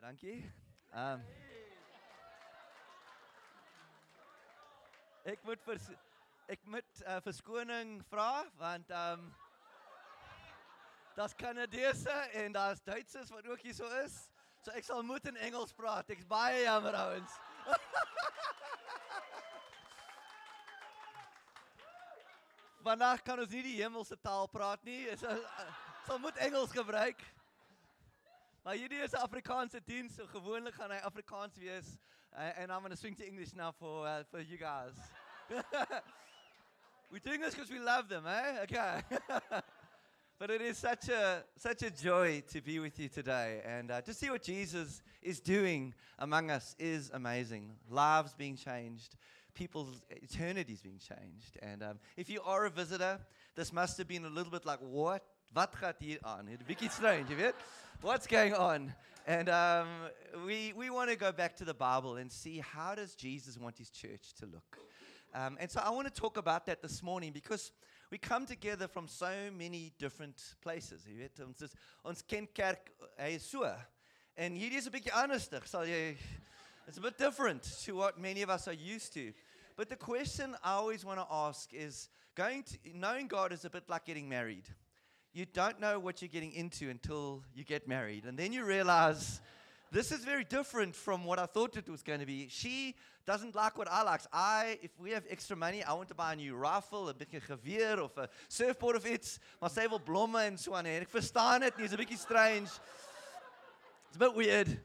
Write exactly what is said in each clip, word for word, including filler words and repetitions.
Dankie. Um, ek moet vers, ek moet uh, verskoning vra want um daar's Kanadese en daar's Duitsers wat ook hier so is. So ek sal moet in Engels praat. Ek's baie jammer ouens. Vandag kan ons nie die hemelse taal praat nie. Ek sal, sal moet Engels gebruik. Maar hierdie is 'n Afrikaanse diens, so gewoonlik gaan hy Afrikaans wees. Uh, and I'm going to swing to English now for uh, for you guys. We're doing this because we love them, eh? Okay. But it is such a such a joy to be with you today, and uh, to see what Jesus is doing among us is amazing. Lives being changed, people's eternities being changed. And um, if you are a visitor, this must have been a little bit like, what? Wat gaat hier aan? It's a bit strange, you weet? What's going on? And um, we we want to go back to the Bible and see how does Jesus want his church to look. Um, and so I want to talk about that this morning because we come together from so many different places. Jy weet, ons is, ons ken kerk, hy is so. En hierdie is 'n bietjie anderstig, sal jy. It's a bit different to what many of us are used to. But the question I always want to ask is, going to, knowing God is a bit like getting married. You don't know what you're getting into until you get married. And then you realize, this is very different from what I thought it was going to be. She doesn't like what I like. I, if we have extra money, I want to buy a new rifle, 'n bietjie geweer of a surfboard of iets. Maar sy wil blomme en so aan. En ek verstaan dit, it's a bietjie strange. It's a bit weird.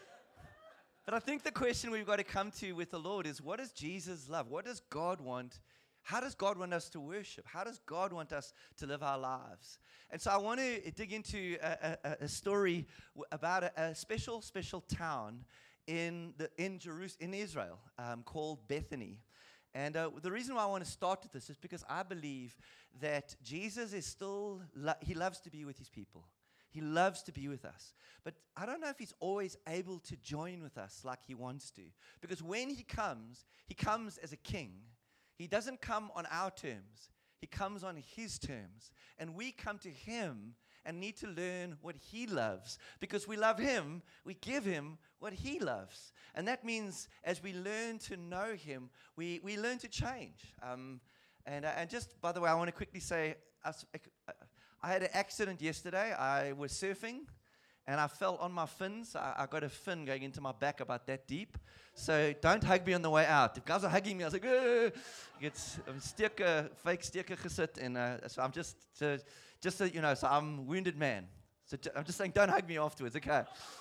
But I think the question we've got to come to with the Lord is, what does Jesus love? What does God want? How does God want us to worship? How does God want us to live our lives? And so I want to dig into a, a, a story w- about a, a special, special town in the in Jerusalem, in Israel, um, called Bethany. And uh, the reason why I want to start with this is because I believe that Jesus is still, lo- he loves to be with his people. He loves to be with us. But I don't know if he's always able to join with us like he wants to. Because when he comes, he comes as a king. He doesn't come on our terms. He comes on his terms. And we come to him and need to learn what he loves. Because we love him, we give him what he loves. And that means as we learn to know him, we, we learn to change. Um, and, uh, and just, by the way, I want to quickly say, I, I had an accident yesterday. I was surfing. And I fell on my fins. I, I got a fin going into my back about that deep. So don't hug me on the way out. If guys are hugging me, I was like, Ugh. It's I'm steke, fake steke gesit. And uh, so I'm just, uh, just so you know, so I'm a wounded man. So j- I'm just saying, don't hug me afterwards, okay?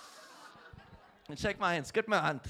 And shake my hand, skip my hand.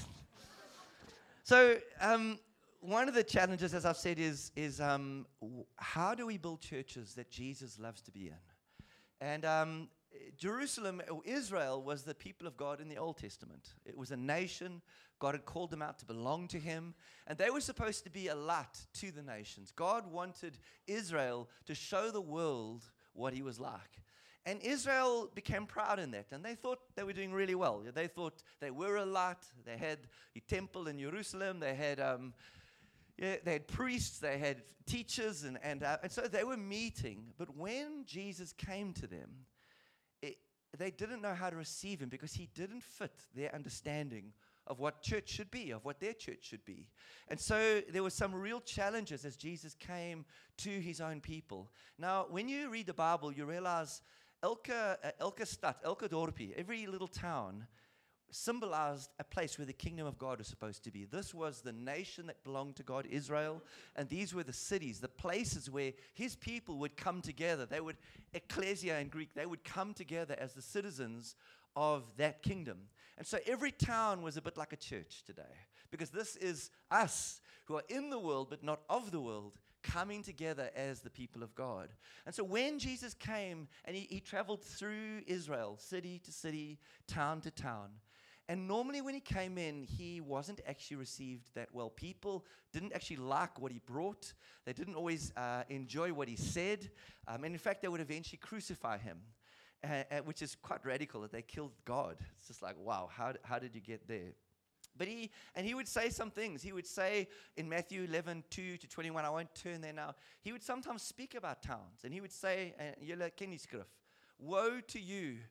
So um, one of the challenges, as I've said, is, is um, w- how do we build churches that Jesus loves to be in? And um, Jerusalem, or Israel, was the people of God in the Old Testament. It was a nation. God had called them out to belong to him. And they were supposed to be a light to the nations. God wanted Israel to show the world what he was like. And Israel became proud in that. And they thought they were doing really well. They thought they were a light. They had a temple in Jerusalem. They had... Um, Yeah, they had priests, they had teachers, and and, uh, and so they were meeting. But when Jesus came to them, it, they didn't know how to receive him because he didn't fit their understanding of what church should be, of what their church should be. And so there were some real challenges as Jesus came to his own people. Now, when you read the Bible, you realize elke, uh, elke stad, elke dorpie, every little town, symbolized a place where the kingdom of God was supposed to be. This was the nation that belonged to God, Israel, and these were the cities, the places where his people would come together. They would, ecclesia in Greek, they would come together as the citizens of that kingdom. And so every town was a bit like a church today, because this is us who are in the world but not of the world, coming together as the people of God. And so when Jesus came and he, he traveled through Israel, city to city, town to town, and normally when he came in, he wasn't actually received that well. People didn't actually like what he brought. They didn't always uh, enjoy what he said. Um, and in fact, they would eventually crucify him, uh, uh, which is quite radical that they killed God. It's just like, wow, how, how did you get there? But he, and he would say some things. He would say in Matthew eleven, two to twenty-one, I won't turn there now. He would sometimes speak about towns. And he would say, julle ken die skrif, woe to you,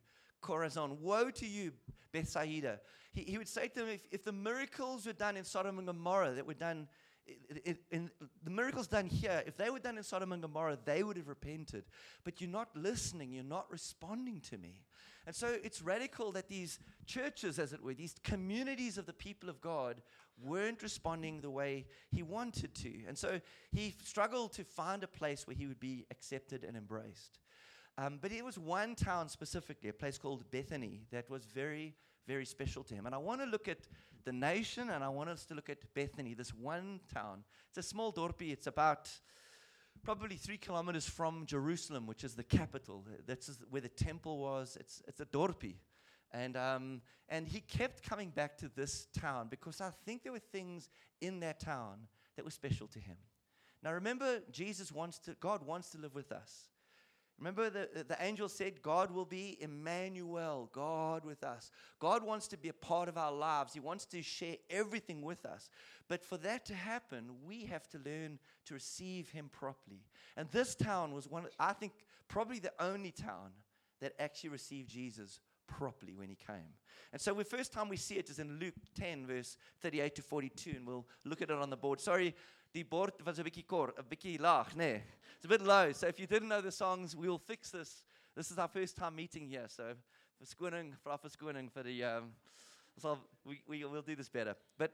Chorazin. Woe to you, Bethsaida. He, he would say to them, if, if the miracles were done in Sodom and Gomorrah, that were done, in, in, the miracles done here, if they were done in Sodom and Gomorrah, they would have repented. But you're not listening, you're not responding to me. And so it's radical that these churches, as it were, these communities of the people of God, weren't responding the way he wanted to. And so he struggled to find a place where he would be accepted and embraced. Um, but it was one town specifically, a place called Bethany, that was very, very special to him. And I want to look at the nation, and I want us to look at Bethany, this one town. It's a small dorpie. It's about probably three kilometers from Jerusalem, which is the capital. That's where the temple was. It's, it's a dorpie. And, um, and he kept coming back to this town because I think there were things in that town that were special to him. Now remember, Jesus wants to, God wants to live with us. Remember the, the angel said, God will be Emmanuel, God with us. God wants to be a part of our lives. He wants to share everything with us. But for that to happen, we have to learn to receive him properly. And this town was one, I think, probably the only town that actually received Jesus properly when he came. And so the first time we see it is in Luke ten, verse thirty-eight to forty-two, and we'll look at it on the board. Sorry, die bord was 'n bietjie kort, 'n bietjie laag, nee. It's a bit low, so if you didn't know the songs, we'll fix this. This is our first time meeting here, so verskoning, vra verskoning vir die um so we we will do this better. But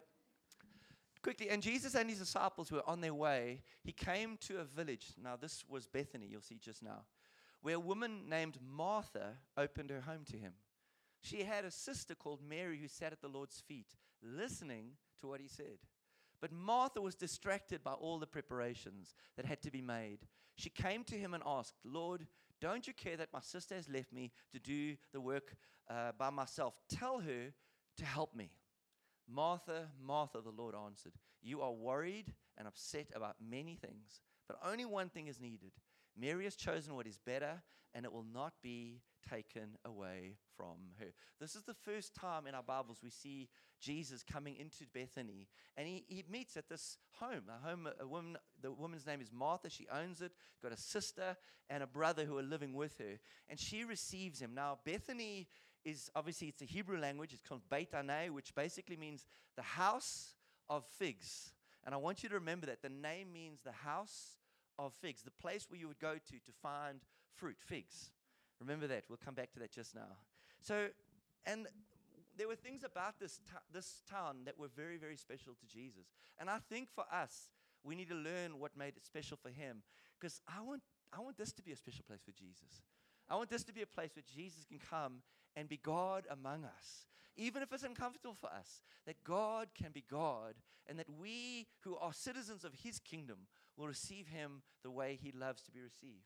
quickly, and Jesus and his disciples were on their way. He came to a village. Now this was Bethany, you'll see just now, where a woman named Martha opened her home to him. She had a sister called Mary who sat at the Lord's feet, listening to what he said. But Martha was distracted by all the preparations that had to be made. She came to him and asked, Lord, don't you care that my sister has left me to do the work uh, by myself? Tell her to help me. Martha, Martha, the Lord answered, you are worried and upset about many things, but only one thing is needed. Mary has chosen what is better, and it will not be taken away from her. This is the first time in our Bibles we see Jesus coming into Bethany, and he, he meets at this home. A home, a woman. The woman's name is Martha. She owns it. Got a sister and a brother who are living with her, and she receives him. Now, Bethany is obviously it's a Hebrew language. It's called Beit Anai, which basically means the house of figs. And I want you to remember that the name means the house of figs, the place where you would go to to find fruit, figs. Remember that. We'll come back to that just now. So, and there were things about this t- this town that were very, very special to Jesus. And I think for us, we need to learn what made it special for him. Because I want, I want this to be a special place for Jesus. I want this to be a place where Jesus can come and be God among us. Even if it's uncomfortable for us, that God can be God, and that we who are citizens of his kingdom will receive him the way he loves to be received.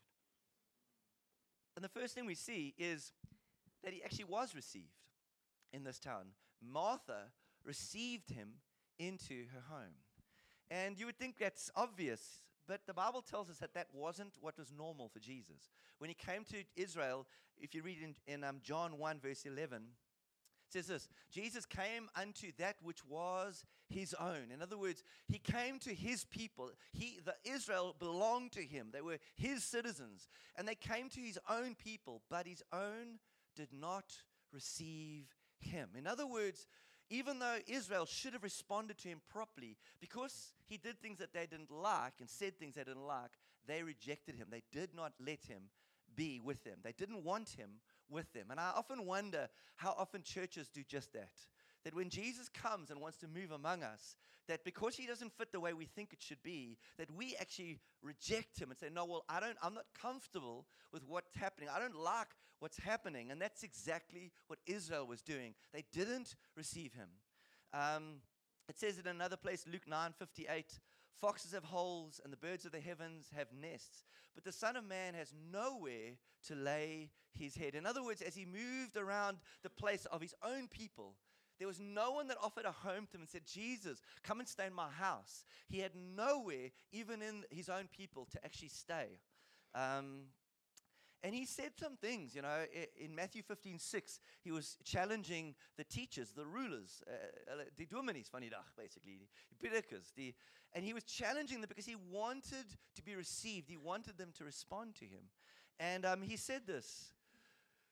And the first thing we see is that he actually was received in this town. Martha received him into her home. And you would think that's obvious, but the Bible tells us that that wasn't what was normal for Jesus. When he came to Israel, if you read in, in um, John one, verse eleven, it says this, Jesus came unto that which was his own. In other words, he came to his people. He, the Israel belonged to him. They were his citizens. And they came to his own people, but his own did not receive him. In other words, even though Israel should have responded to him properly, because he did things that they didn't like and said things they didn't like, they rejected him. They did not let him be with them. They didn't want him with them. And I often wonder how often churches do just that. That when Jesus comes and wants to move among us, that because he doesn't fit the way we think it should be, that we actually reject him and say, no, well, I don't, I'm not comfortable with what's happening. I don't like what's happening. And that's exactly what Israel was doing. They didn't receive him. Um, it says in another place, Luke nine fifty-eight, foxes have holes and the birds of the heavens have nests, but the Son of Man has nowhere to lay his head. In other words, as he moved around the place of his own people, there was no one that offered a home to him and said, Jesus, come and stay in my house. He had nowhere, even in his own people, to actually stay. Um, and he said some things, you know, in Matthew fifteen six, he was challenging the teachers, the rulers, die dominees van die dag, basically, die predikers, die, and he was challenging them because he wanted to be received. He wanted them to respond to him. And um, he said this,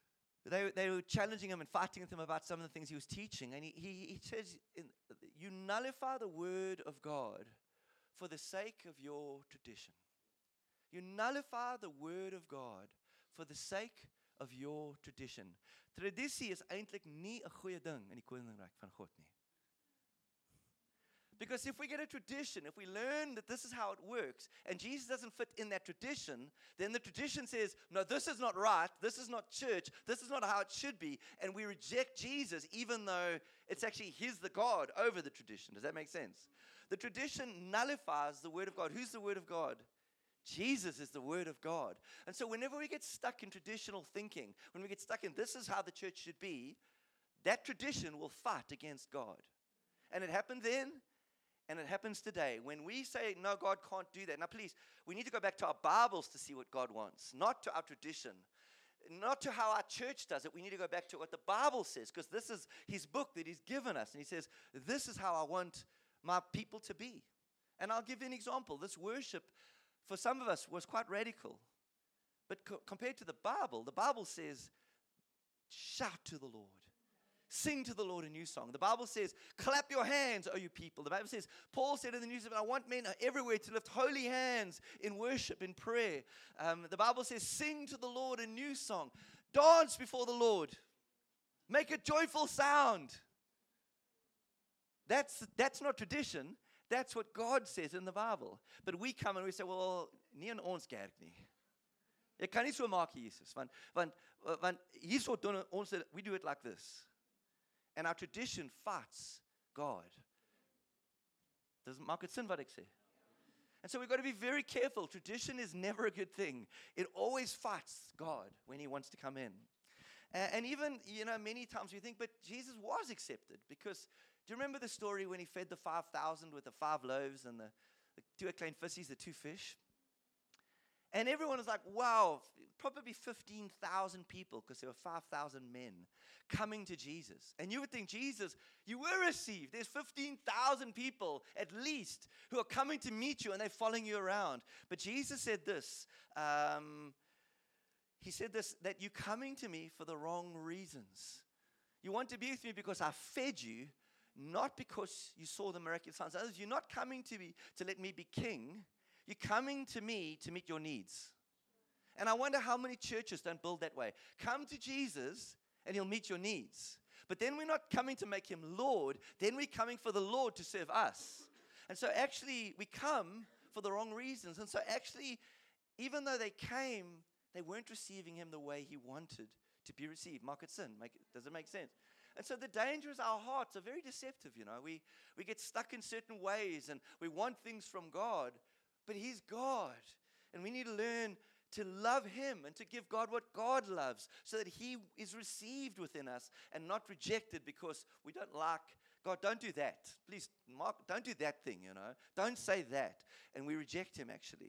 they, they were challenging him and fighting with him about some of the things he was teaching. And he, he, he says, in, you nullify the word of God for the sake of your tradition. You nullify the word of God for the sake of your tradition. Tradisie is eintlik nie 'n goeie ding in die koninkryk van God nie. Because if we get a tradition, if we learn that this is how it works, and Jesus doesn't fit in that tradition, then the tradition says, no, this is not right, this is not church, this is not how it should be, and we reject Jesus even though it's actually He's the God over the tradition. Does that make sense? The tradition nullifies the Word of God. Who's the Word of God? Jesus is the Word of God. And so whenever we get stuck in traditional thinking, when we get stuck in this is how the church should be, that tradition will fight against God. And it happened then, and it happens today. When we say, no, God can't do that. Now, please, we need to go back to our Bibles to see what God wants, not to our tradition, not to how our church does it. We need to go back to what the Bible says, because this is His book that He's given us. And He says, this is how I want my people to be. And I'll give you an example. This worship, for some of us, was quite radical. But co- compared to the Bible, the Bible says, shout to the Lord. Sing to the Lord a new song. The Bible says, clap your hands, O you people. The Bible says, Paul said in the New Testament, I want men everywhere to lift holy hands in worship, in prayer. Um, the Bible says, sing to the Lord a new song. Dance before the Lord. Make a joyful sound. That's, that's not tradition. That's what God says in the Bible. But we come and we say, well, nie in ons kerk nie. Ek kan nie so maak, Jesus. Want, want, want hierso doen ons, we do it like this. And our tradition fights God. Does it maak it sin wat ek sê? And so we've got to be very careful. Tradition is never a good thing. It always fights God when He wants to come in. And, and even, you know, many times we think, but Jesus was accepted. Because, do you remember the story when He fed the five thousand with the five loaves and the, the two klein vissies, the two fish? And everyone was like, wow, probably fifteen thousand people, because there were five thousand men coming to Jesus. And you would think, Jesus, you were received. There's fifteen thousand people at least who are coming to meet you, and they're following you around. But Jesus said this. Um, he said this, that you're coming to me for the wrong reasons. You want to be with me because I fed you, not because you saw the miraculous signs. Others, you're not coming to me to let me be king. You're coming to me to meet your needs. And I wonder how many churches don't build that way. Come to Jesus and He'll meet your needs. But then we're not coming to make Him Lord. Then we're coming for the Lord to serve us. And so actually we come for the wrong reasons. And so actually, even though they came, they weren't receiving Him the way He wanted to be received. Mark it sin. Make it, does it make sense? And so the danger is our hearts are very deceptive, you know. We, we get stuck in certain ways and we want things from God. But He's God, and we need to learn to love Him and to give God what God loves so that He is received within us and not rejected because we don't like God. Don't do that. Please, Mark, don't do that thing, you know. Don't say that. And we reject Him, actually.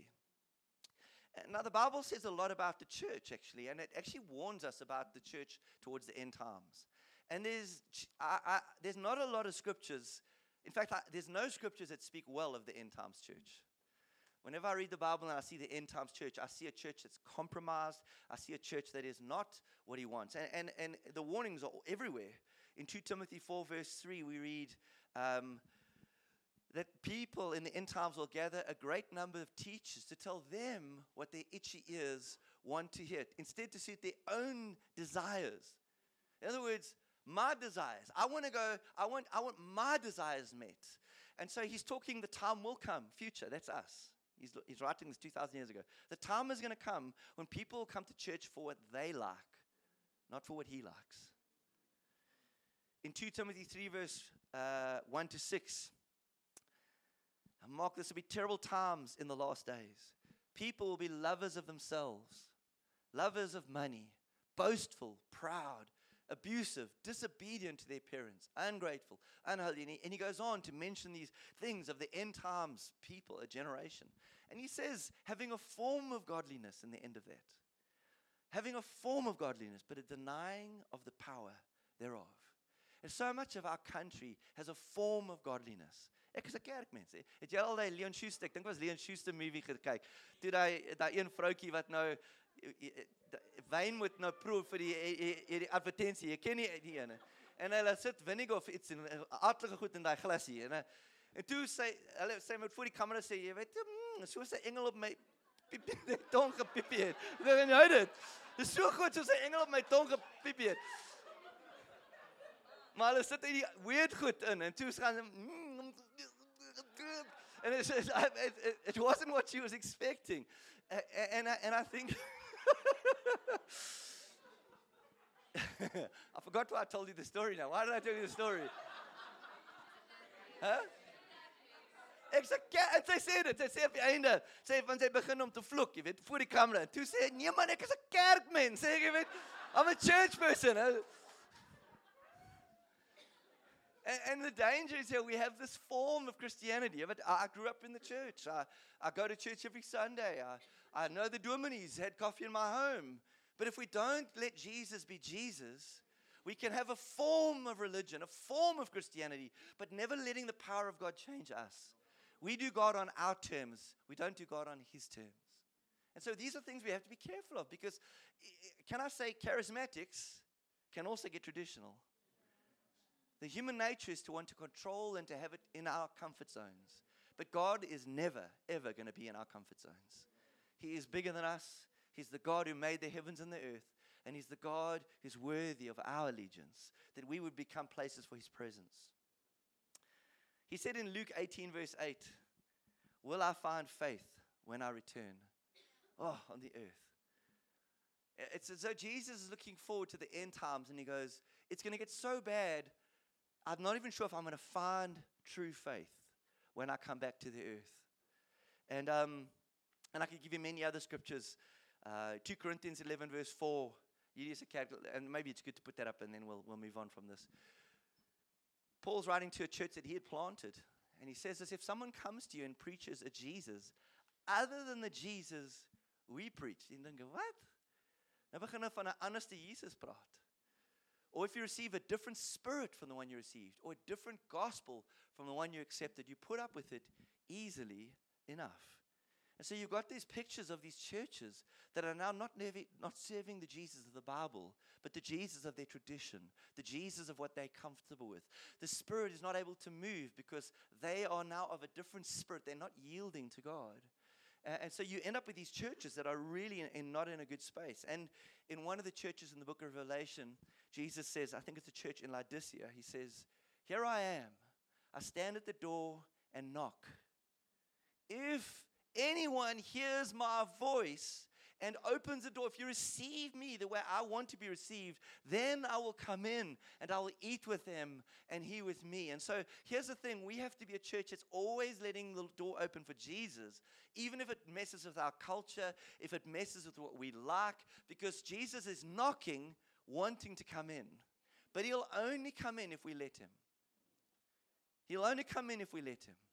Now, the Bible says a lot about the church, actually, and it actually warns us about the church towards the end times. And there's, I, I, there's not a lot of scriptures. In fact, I, there's no scriptures that speak well of the end times church. Whenever I read the Bible and I see the end times church, I see a church that's compromised. I see a church that is not what He wants. And, and, and the warnings are everywhere. In Second Timothy four, verse three, we read um, that people in the end times will gather a great number of teachers to tell them what their itchy ears want to hear, instead to suit their own desires. In other words, my desires. I want to go, I want, I want my desires met. And so He's talking the time will come, future, that's us. He's, he's writing this two thousand years ago. The time is going to come when people will come to church for what they like, not for what He likes. In Second Timothy three, verse uh, one to six, Mark, this will be terrible times in the last days. People will be lovers of themselves, lovers of money, boastful, proud, abusive, disobedient to their parents, ungrateful, unholy. And he, and he goes on to mention these things of the end times people, a generation. And he says, having a form of godliness in the end of that. Having a form of godliness, but a denying of the power thereof. And so much of our country has a form of godliness. Ek is 'n kerkmens. Het jy al daai Leon Schuster, ek dink was Leon Schuster movie gekyk. Toe daai daai een vroutjie wat nou wyn moet nou proef vir die, die, die advertensie. Jy ken nie die ene. En hulle sit vinegar of iets in aardige goed in daai glasie. En, en toe sê hulle sê met voor die kamera sê jy weet, mm, soos 'n engel op my piepie tong gepiepie het. Jy weet dit. Dis so goed soos 'n engel op my tong gepiepie het. Maar hulle sit hierdie weird goed in en toe gaan mm, and it, it, it wasn't what she was expecting. And, and, I, and I think I forgot why I told you the story now. Why did I tell you the story? Huh? Ek sê, en sy sê dit, sy sê op die einde, sy van sy begin om te vloek, jy weet, voor die kamera. En toe sê, nee man, ek is 'n kerkmens, sê ek, jy weet, I'm a church person. Huh? And, and the danger is here, we have this form of Christianity. But I grew up in the church. I, I go to church every Sunday. I, I know the Dominis had coffee in my home. But if we don't let Jesus be Jesus, we can have a form of religion, a form of Christianity, but never letting the power of God change us. We do God on our terms. We don't do God on His terms. And so these are things we have to be careful of because, can I say, charismatics can also get traditional. The human nature is to want to control and to have it in our comfort zones. But God is never, ever going to be in our comfort zones. He is bigger than us. He's the God who made the heavens and the earth. And He's the God who's worthy of our allegiance, that we would become places for His presence. He said in Luke eighteen, verse eight, will I find faith when I return? Oh, on the earth. It's as though Jesus is looking forward to the end times, and He goes, it's going to get so bad, I'm not even sure if I'm going to find true faith when I come back to the earth. And um, and I could give you many other scriptures. Uh, two Corinthians eleven, verse four. You use a calculator, and maybe it's good to put that up, and then we'll we'll move on from this. Paul's writing to a church that he had planted, and he says this: if someone comes to you and preaches a Jesus other than the Jesus we preach, then you go, what? Nou begin nou van 'n anderste Jesus praat. Or if you receive a different spirit from the one you received, or a different gospel from the one you accepted, you put up with it easily enough. And so you've got these pictures of these churches that are now not, nev- not serving the Jesus of the Bible, but the Jesus of their tradition, the Jesus of what they're comfortable with. The Spirit is not able to move because they are now of a different spirit. They're not yielding to God. Uh, and so you end up with these churches that are really in, in not in a good space. And in one of the churches in the book of Revelation, Jesus says, I think it's a church in Laodicea, He says, here I am. I stand at the door and knock. If anyone hears my voice and opens the door, if you receive me the way I want to be received, then I will come in and I will eat with them and he with me. And so here's the thing, we have to be a church that's always letting the door open for Jesus, even if it messes with our culture, if it messes with what we like, because Jesus is knocking, wanting to come in. But He'll only come in if we let Him. He'll only come in if we let Him.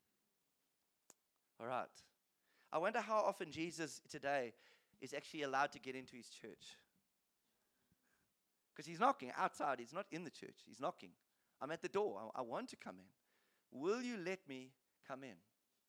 All right. I wonder how often Jesus today is actually allowed to get into His church. Because He's knocking outside. He's not in the church. He's knocking. I'm at the door. I, I want to come in. Will you let me come in?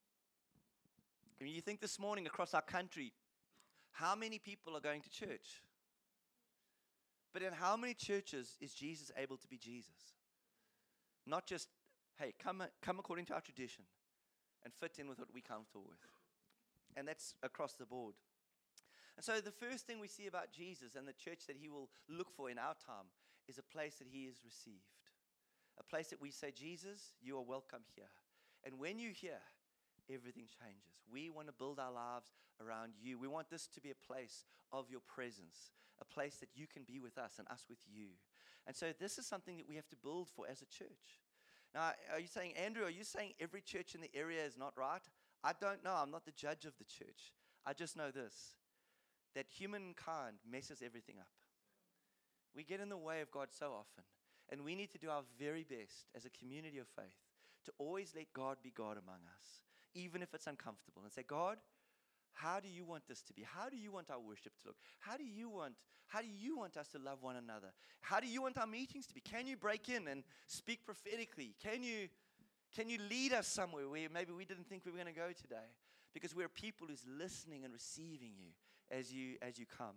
I mean, you think this morning across our country, how many people are going to church? But in how many churches is Jesus able to be Jesus? Not just, hey, come, come according to our tradition and fit in with what we're comfortable with. And that's across the board. And so the first thing we see about Jesus and the church that He will look for in our time is a place that He is received. A place that we say, Jesus, you are welcome here. And when you're here, everything changes. We want to build our lives around you. We want this to be a place of your presence, a place that you can be with us and us with you. And so this is something that we have to build for as a church. Now, are you saying, Andrew, are you saying every church in the area is not right? I don't know. I'm not the judge of the church. I just know this, that humankind messes everything up. We get in the way of God so often, and we need to do our very best as a community of faith to always let God be God among us, even if it's uncomfortable, and say, God, how do you want this to be? How do you want our worship to look? How do you want, how do you want us to love one another? How do you want our meetings to be? Can you break in and speak prophetically? Can you Can you lead us somewhere where maybe we didn't think we were going to go today? Because we're people who's listening and receiving you as you as you come.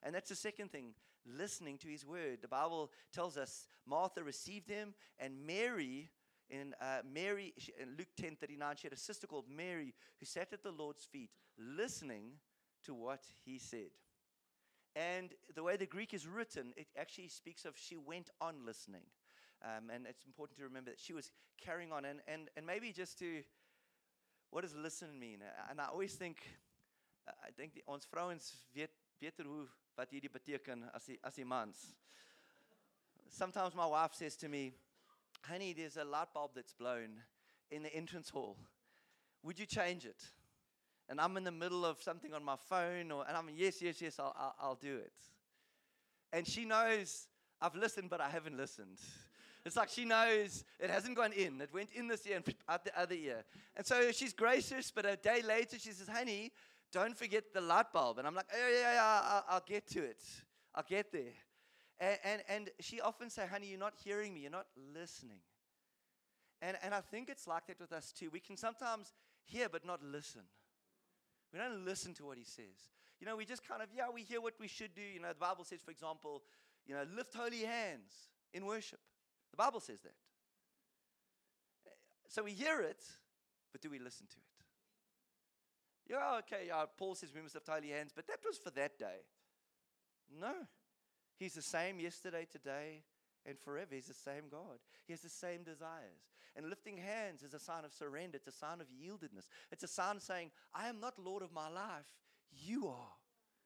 And that's the second thing, listening to his word. The Bible tells us Martha received him, and Mary, in uh, Mary she, in Luke ten thirty-nine, she had a sister called Mary who sat at the Lord's feet, listening to what he said. And the way the Greek is written, it actually speaks of she went on listening. Um, and it's important to remember that she was carrying on. And, and, and maybe just to, what does listen mean? And I always think, uh, I think die, ons vrouens weet beter hoe wat hierdie beteken as die, as die mans. Sometimes my wife says to me, honey, there's a light bulb that's blown in the entrance hall. Would you change it? And I'm in the middle of something on my phone, or, and I'm, yes, yes, yes, I'll, I'll, I'll do it. And she knows I've listened, but I haven't listened. It's like she knows it hasn't gone in. It went in this ear and out the other ear. And so she's gracious, but a day later she says, honey, don't forget the light bulb. And I'm like, oh, yeah, yeah, I'll, I'll get to it. I'll get there. And, and, and she often say, honey, you're not hearing me. You're not listening. And, and I think it's like that with us too. We can sometimes hear but not listen. We don't listen to what he says. You know, we just kind of, yeah, we hear what we should do. You know, the Bible says, for example, you know, lift holy hands in worship. The Bible says that. So we hear it, but do we listen to it? Yeah, okay, yeah, Paul says we must lift holy hands, but that was for that day. No. He's the same yesterday, today, and forever. He's the same God. He has the same desires. And lifting hands is a sign of surrender. It's a sign of yieldedness. It's a sign saying, I am not Lord of my life. You are.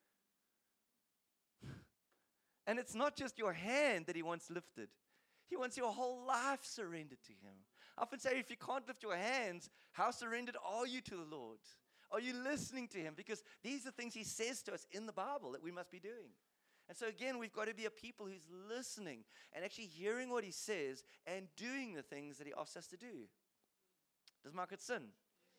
And it's not just your hand that he wants lifted. He wants your whole life surrendered to him. I often say, if you can't lift your hands, how surrendered are you to the Lord? Are you listening to him? Because these are things he says to us in the Bible that we must be doing. And so again, we've got to be a people who's listening and actually hearing what he says and doing the things that he asks us to do. Does mark it sin?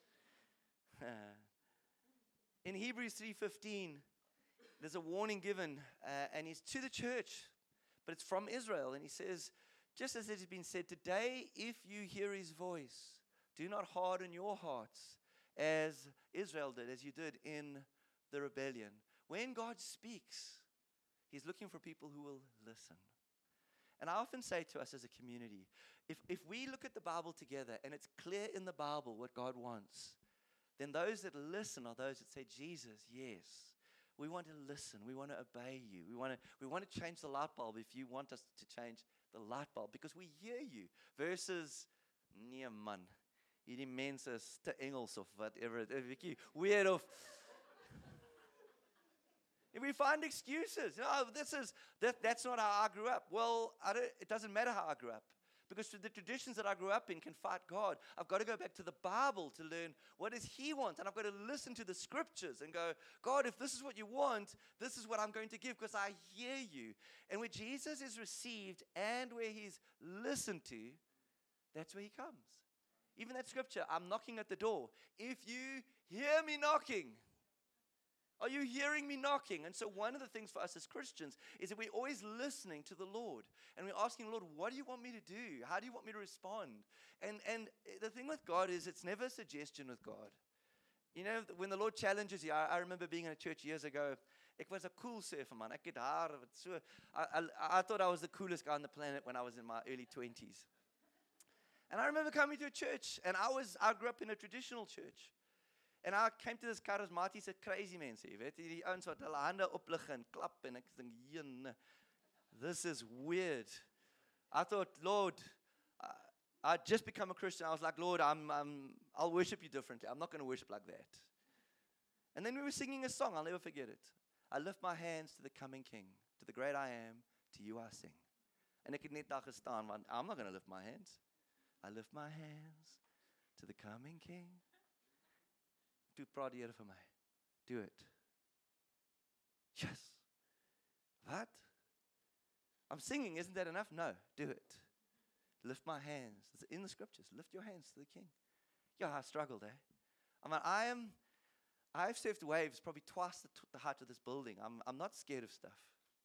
In Hebrews three fifteen, there's a warning given, uh, and it's to the church, but it's from Israel. And he says, just as it has been said, today, if you hear his voice, do not harden your hearts as Israel did, as you did in the rebellion. When God speaks, he's looking for people who will listen. And I often say to us as a community, if, if we look at the Bible together and it's clear in the Bible what God wants, then those that listen are those that say, Jesus, yes. We want to listen. We want to obey you. We want to, we want to change the light bulb if you want us to change the light bulb because we hear you. Versus, nee man, hierdie mense is te Engels of whatever. Weird of. If we find excuses, no, this is that, that's not how I grew up. Well, I don't, it doesn't matter how I grew up. Because the traditions that I grew up in can fight God. I've got to go back to the Bible to learn what does he want. And I've got to listen to the scriptures and go, God, if this is what you want, this is what I'm going to give because I hear you. And where Jesus is received and where he's listened to, that's where he comes. Even that scripture, I'm knocking at the door. If you hear me knocking, are you hearing me knocking? And so one of the things for us as Christians is that we're always listening to the Lord. And we're asking, Lord, what do you want me to do? How do you want me to respond? And and the thing with God is it's never a suggestion with God. You know, when the Lord challenges you, I, I remember being in a church years ago. Ek was a cool surfer, man. Ek het haar, so, I, I, I thought I was the coolest guy on the planet when I was in my early twenties. And I remember coming to a church, and I was I grew up in a traditional church. En I came to this charismatiese crazy mense, jy weet, hierdie ouens wat hulle hande oplig en klap en ek dink, "Jene, this is weird." I thought, Lord, uh, I'd just become a Christian. I was like, Lord, I'm, I'm, I'll worship you differently. I'm not going to worship like that. And then we were singing a song. I'll never forget it. I lift my hands to the coming King, to the great I am, to you I sing. En ek het net daar gestaan, want I'm not going to lift my hands. I lift my hands to the coming King. Toe praat die Here vir my. Do it. Yes. What? I'm singing, isn't that enough? No, do it. Lift my hands. It's in the scriptures. Lift your hands to the King. Yeah, I struggled, eh? I mean, I am, I've surfed waves probably twice the, t- the height of this building. I'm, I'm not scared of stuff.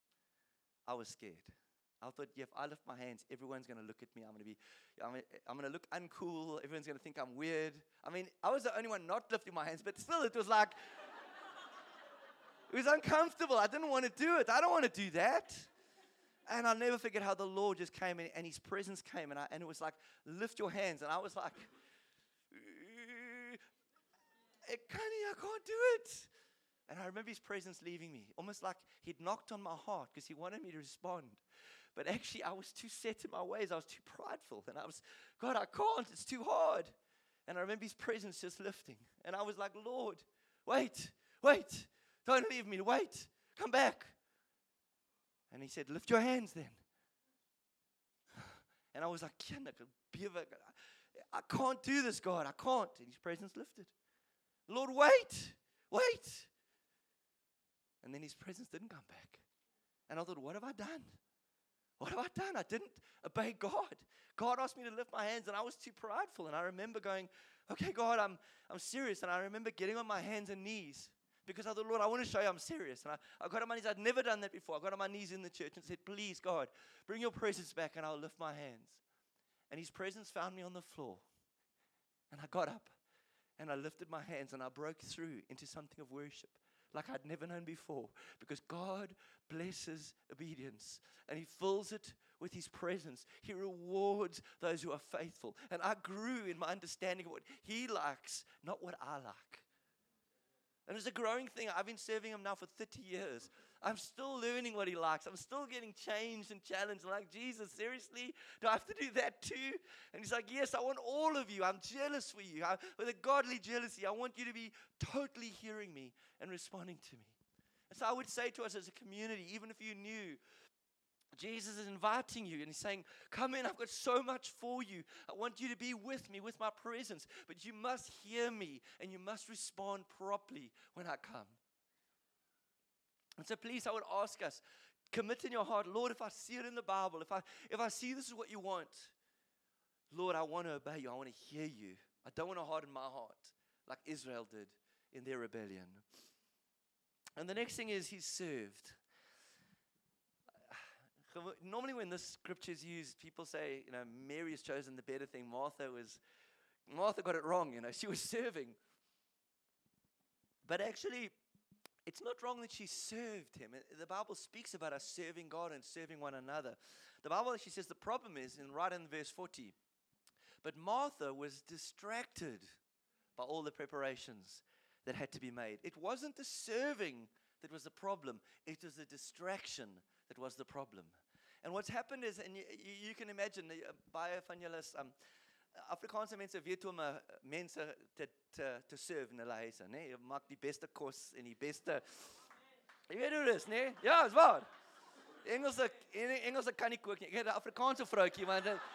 I was scared. I thought, yeah, if I lift my hands, everyone's going to look at me. I'm going to be, I'm, I'm going to look uncool. Everyone's going to think I'm weird. I mean, I was the only one not lifting my hands, but still, it was like, It was uncomfortable. I didn't want to do it. I don't want to do that. And I'll never forget how the Lord just came in and his presence came and, I, and it was like, lift your hands. And I was like, Connie, I can't do it. And I remember his presence leaving me, almost like he'd knocked on my heart because he wanted me to respond. But actually, I was too set in my ways. I was too prideful. And I was, God, I can't. It's too hard. And I remember his presence just lifting. And I was like, Lord, wait, wait. Don't leave me. Wait. Come back. And he said, lift your hands then. And I was like, I can't do this, God. I can't. And his presence lifted. Lord, wait. Wait. And then his presence didn't come back. And I thought, what have I done? What have I done? I didn't obey God. God asked me to lift my hands, and I was too prideful. And I remember going, okay, God, I'm, I'm serious. And I remember getting on my hands and knees. Because I thought, Lord, I want to show you I'm serious. And I, I got on my knees. I'd never done that before. I got on my knees in the church and said, please, God, bring your presence back and I'll lift my hands. And his presence found me on the floor. And I got up and I lifted my hands and I broke through into something of worship like I'd never known before. Because God blesses obedience and he fills it with his presence. He rewards those who are faithful. And I grew in my understanding of what he likes, not what I like. And it's a growing thing. I've been serving him now for thirty years. I'm still learning what he likes. I'm still getting changed and challenged. I'm like, Jesus, seriously? Do I have to do that too? And he's like, yes, I want all of you. I'm jealous for you. I, with a godly jealousy, I want you to be totally hearing me and responding to me. And so I would say to us as a community, even if you're new, Jesus is inviting you and he's saying, come in, I've got so much for you. I want you to be with me, with my presence. But you must hear me and you must respond properly when I come. And so please, I would ask us, commit in your heart, Lord, if I see it in the Bible, if I, if I see this is what you want, Lord, I want to obey you. I want to hear you. I don't want to harden my heart like Israel did in their rebellion. And the next thing is he's served. Normally when this scripture is used, people say, you know, Mary has chosen the better thing. Martha was, Martha got it wrong, you know, she was serving. But actually, it's not wrong that she served him. The Bible speaks about us serving God and serving one another. The Bible actually says the problem is, in right in verse forty, but Martha was distracted by all the preparations that had to be made. It wasn't the serving that was the problem. It was the distraction that was the problem. And what's happened is, and you, you can imagine, baie van julle is um, Afrikaanse mense weet hoe om uh, mense te, te, te serve in hulle huise, né? Jy maak die beste kos en die beste. Jy weet hoe dit is, né? Ja, is waar. Engelse Engelse kan nie kook nie. Ek het 'n Afrikaanse vroutjie, maar dit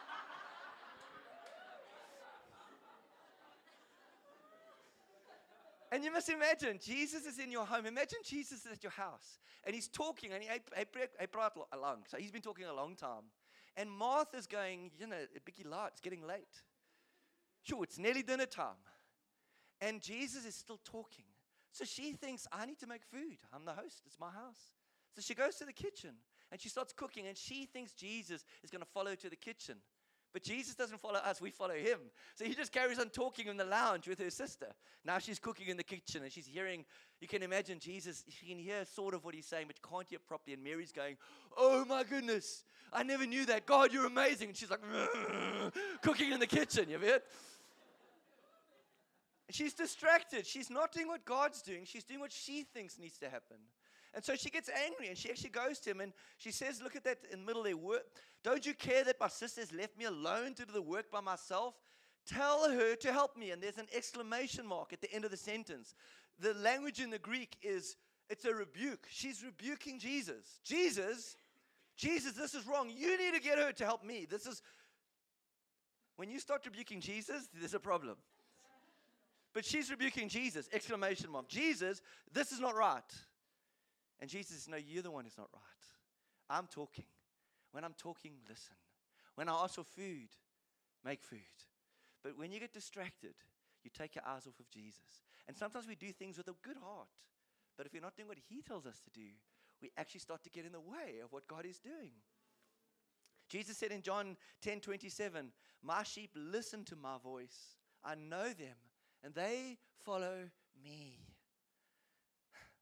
And you must imagine, Jesus is in your home. Imagine Jesus is at your house. And he's talking, and he, hy, hy praat along. So he's been talking a long time. And Martha's going, you know, a biggie light, it's getting late. Sure, it's nearly dinner time. And Jesus is still talking. So she thinks, I need to make food. I'm the host. It's my house. So she goes to the kitchen, and she starts cooking, and she thinks Jesus is going to follow to the kitchen. But Jesus doesn't follow us, we follow him. So he just carries on talking in the lounge with her sister. Now she's cooking in the kitchen and she's hearing, you can imagine Jesus, she can hear sort of what he's saying, but can't hear properly. And Mary's going, oh my goodness, I never knew that. God, you're amazing. And she's like, cooking in the kitchen, you know? She's distracted. She's not doing what God's doing. She's doing what she thinks needs to happen. And so she gets angry and she actually goes to him and she says, look at that in the middle there. Work. Don't you care that my sister has left me alone to do the work by myself? Tell her to help me. And there's an exclamation mark at the end of the sentence. The language in the Greek is, it's a rebuke. She's rebuking Jesus. Jesus, Jesus, this is wrong. You need to get her to help me. This is, when you start rebuking Jesus, there's a problem. But she's rebuking Jesus, exclamation mark. Jesus, this is not right. And Jesus says, no, you're the one who's not right. I'm talking. When I'm talking, listen. When I ask for food, make food. But when you get distracted, you take your eyes off of Jesus. And sometimes we do things with a good heart. But if we're not doing what he tells us to do, we actually start to get in the way of what God is doing. Jesus said in John ten twenty-seven, my sheep listen to my voice. I know them, and they follow me.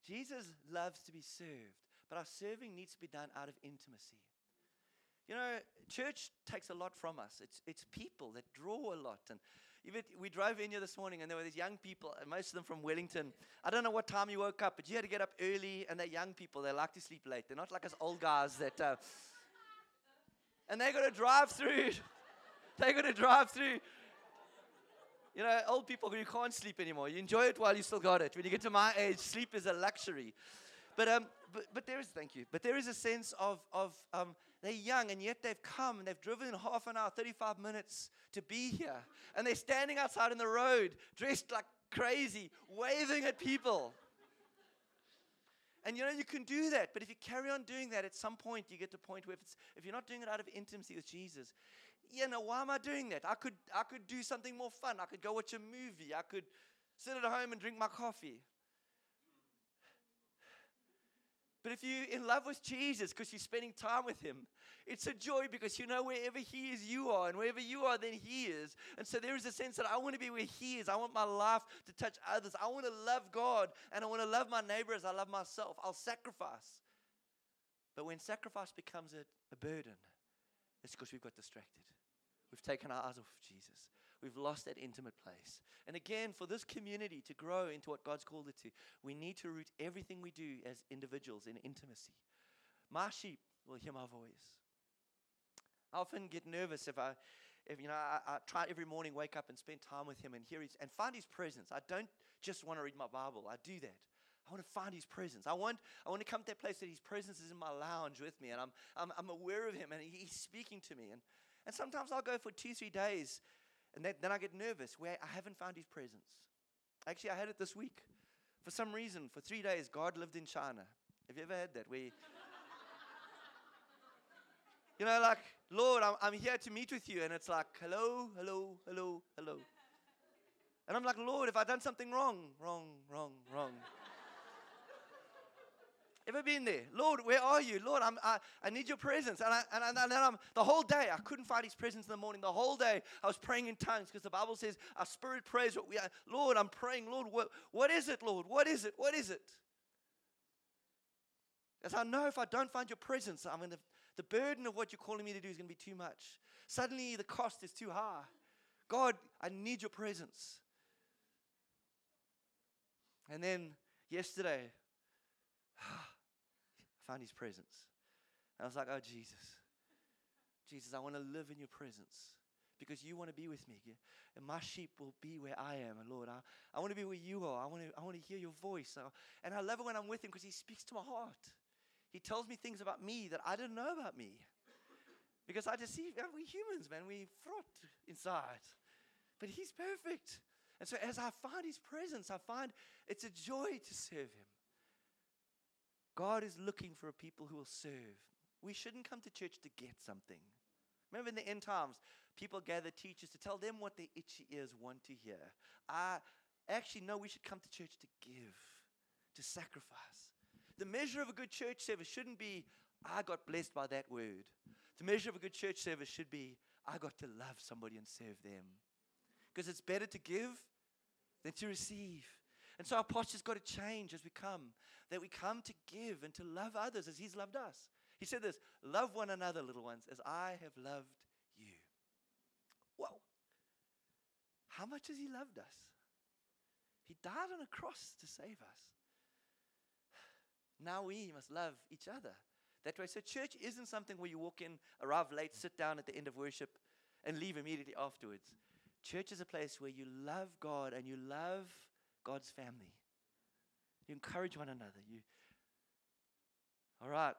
Jesus loves to be served, but our serving needs to be done out of intimacy. You know, church takes a lot from us. It's it's people that draw a lot. And even we drove in here this morning, and there were these young people, and most of them from Wellington. I don't know what time you woke up, but you had to get up early, and they're young people. They like to sleep late. They're not like us old guys that... Uh, and they got to drive through. they got to drive through. You know, old people, you can't sleep anymore. You enjoy it while you still got it. When you get to my age, sleep is a luxury. But um, but, but there is, thank you, but there is a sense of, of um, they're young, and yet they've come, and they've driven half an hour, thirty-five minutes to be here. And they're standing outside in the road, dressed like crazy, waving at people. And you know, you can do that, but if you carry on doing that, at some point, you get to a point where if, it's, if you're not doing it out of intimacy with Jesus, you know, why am I doing that? I could, I could do something more fun. I could go watch a movie. I could sit at home and drink my coffee. But if you're in love with Jesus because you're spending time with him, it's a joy because you know wherever he is, you are. And wherever you are, then he is. And so there is a sense that I want to be where he is. I want my life to touch others. I want to love God, and I want to love my neighbor as I love myself. I'll sacrifice. But when sacrifice becomes a, a burden, it's because we've got distracted. We've taken our eyes off of Jesus. We've lost that intimate place. And again, for this community to grow into what God's called it to, we need to root everything we do as individuals in intimacy. My sheep will hear my voice. I often get nervous if I, if you know, I, I try every morning, wake up and spend time with him and hear his, and find his presence. I don't just want to read my Bible. I do that. I want to find his presence. I want, I want to come to that place that his presence is in my lounge with me, and I'm, I'm, I'm aware of him, and he's speaking to me. And, and sometimes I'll go for two, three days. And that, then I get nervous where I haven't found his presence. Actually, I had it this week. For some reason, for three days, God lived in China. Have you ever had that? Where, you know, like, Lord, I'm, I'm here to meet with you. And it's like, hello, hello, hello, hello. And I'm like, Lord, have I done something wrong? Wrong, wrong, wrong. Ever been there? Lord, where are you? Lord, I'm, I, I need your presence. And, I, and, I, and then I'm, the whole day, I couldn't find his presence in the morning. The whole day, I was praying in tongues because the Bible says our spirit prays what we are. Lord, I'm praying. Lord, what, what is it, Lord? What is it? What is it? As I know if I don't find your presence, I'm gonna, the burden of what you're calling me to do is going to be too much. Suddenly, the cost is too high. God, I need your presence. And then yesterday, found his presence. And I was like, oh, Jesus. Jesus, I want to live in your presence because you want to be with me. And my sheep will be where I am. And Lord, I, I want to be where you are. I want to, I want to hear your voice. I, and I love it when I'm with him because he speaks to my heart. He tells me things about me that I didn't know about me. Because I just see, we're humans, man. We fraught inside. But he's perfect. And so as I find his presence, I find it's a joy to serve him. God is looking for a people who will serve. We shouldn't come to church to get something. Remember in the end times, people gather teachers to tell them what their itchy ears want to hear. I actually know we should come to church to give, to sacrifice. The measure of a good church service shouldn't be, I got blessed by that word. The measure of a good church service should be, I got to love somebody and serve them. Because it's better to give than to receive. And so our posture's got to change as we come. That we come to give and to love others as he's loved us. He said this, love one another, little ones, as I have loved you. Whoa. How much has he loved us? He died on a cross to save us. Now we must love each other that way. So church isn't something where you walk in, arrive late, sit down at the end of worship, and leave immediately afterwards. Church is a place where you love God and you love God's family. You encourage one another. You, all right.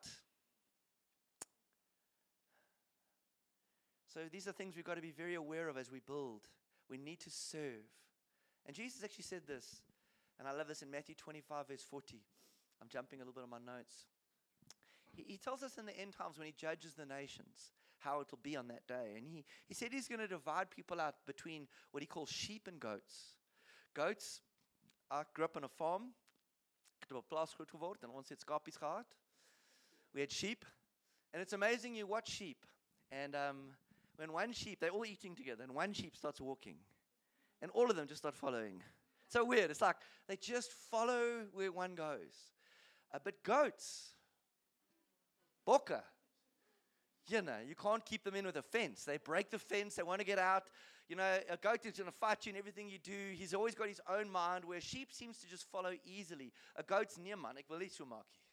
So these are things we've got to be very aware of as we build. We need to serve. And Jesus actually said this, and I love this in Matthew twenty-five, verse forty. I'm jumping a little bit on my notes. He, he tells us in the end times when he judges the nations, how it'll be on that day. And he, he said he's going to divide people out between what he calls sheep and goats. Goats, I grew up on a farm. Ek het op 'n plaas groot geword en ons het skapies gehad. We had sheep. And it's amazing, you watch sheep. And um, when one sheep, they're all eating together, and one sheep starts walking. And all of them just start following. So weird. It's like they just follow where one goes. Uh, but goats, bokke, you know, you can't keep them in with a fence. They break the fence. They want to get out. You know, a goat is going to fight you in everything you do. He's always got his own mind, where a sheep seems to just follow easily. A goat's neerman, ek wil nie so maak nie.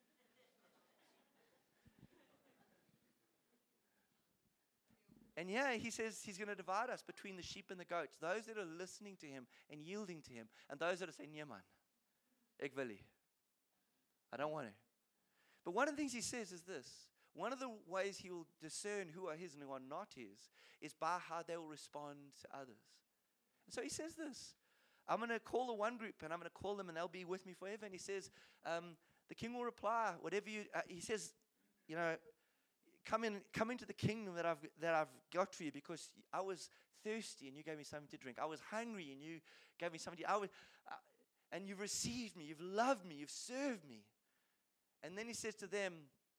And yeah, he says he's going to divide us between the sheep and the goats. Those that are listening to him and yielding to him, and those that are saying, nee man, ek wil nie. I don't want to. But one of the things he says is this. One of the ways he will discern who are his and who are not his is by how they will respond to others. And so he says this. I'm going to call the one group, and I'm going to call them, and they'll be with me forever. And he says, um, the king will reply, whatever you, uh, he says, you know, come in, come into the kingdom that I've, that I've got for you, because I was thirsty, and you gave me something to drink. I was hungry, and you gave me something to, I was, uh, and you've received me, you've loved me, you've served me. And then he says to them,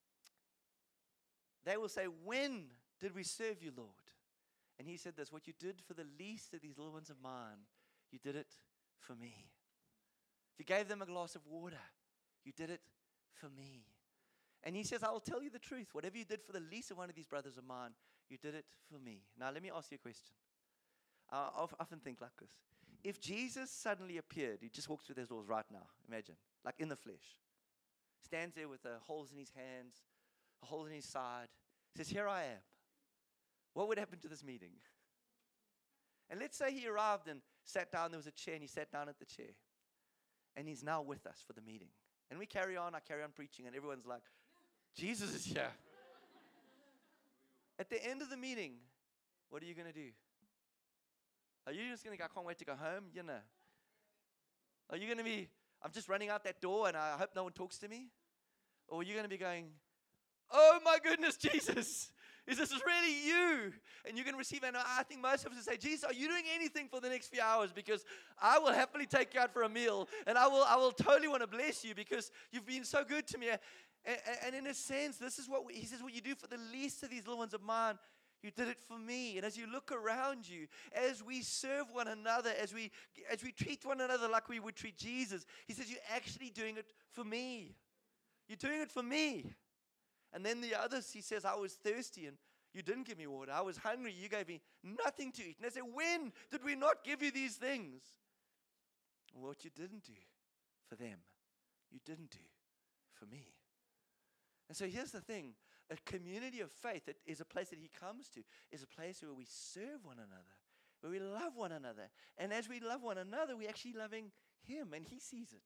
they will say, when did we serve you, Lord? And he said this, what you did for the least of these little ones of mine, you did it for me. If you gave them a glass of water, you did it for me. And he says, I will tell you the truth. Whatever you did for the least of one of these brothers of mine, you did it for me. Now, let me ask you a question. I often think like this. If Jesus suddenly appeared, he just walks through those doors right now, imagine, like in the flesh. Stands there with the holes in his hands, a hole in his side, says, here I am. What would happen to this meeting? And let's say he arrived and sat down, there was a chair, and he sat down at the chair. And he's now with us for the meeting. And we carry on, I carry on preaching, and everyone's like, Jesus is here. At the end of the meeting, what are you going to do? Are you just going to go, I can't wait to go home? You know. Are you going to be, I'm just running out that door and I hope no one talks to me? Or are you going to be going, oh my goodness, Jesus, is this really you? And you're going to receive, and I think most of us will say, Jesus, are you doing anything for the next few hours? Because I will happily take you out for a meal, and I will I will totally want to bless you because you've been so good to me. And, and in a sense, this is what we, he says, what you do for the least of these little ones of mine, you did it for me. And as you look around you, as we serve one another, as we as we treat one another like we would treat Jesus, he says, you're actually doing it for me. You're doing it for me. And then the others, he says, I was thirsty and you didn't give me water. I was hungry. You gave me nothing to eat. And they say, when did we not give you these things? What you didn't do for them, you didn't do for me. And so here's the thing. A community of faith that is a place that he comes to, is a place where we serve one another, where we love one another. And as we love one another, we're actually loving him, and he sees it.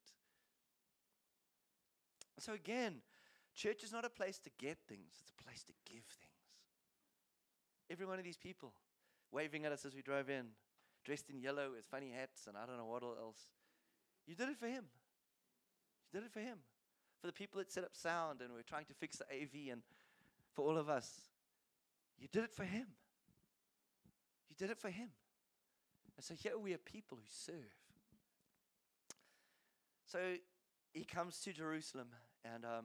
So again, church is not a place to get things, it's a place to give things. Every one of these people waving at us as we drove in, dressed in yellow with funny hats and I don't know what else. You did it for him. You did it for him. For the people that set up sound and we're trying to fix the A V, and for all of us, you did it for him. You did it for him. And so here we are people who serve. So he comes to Jerusalem, and um,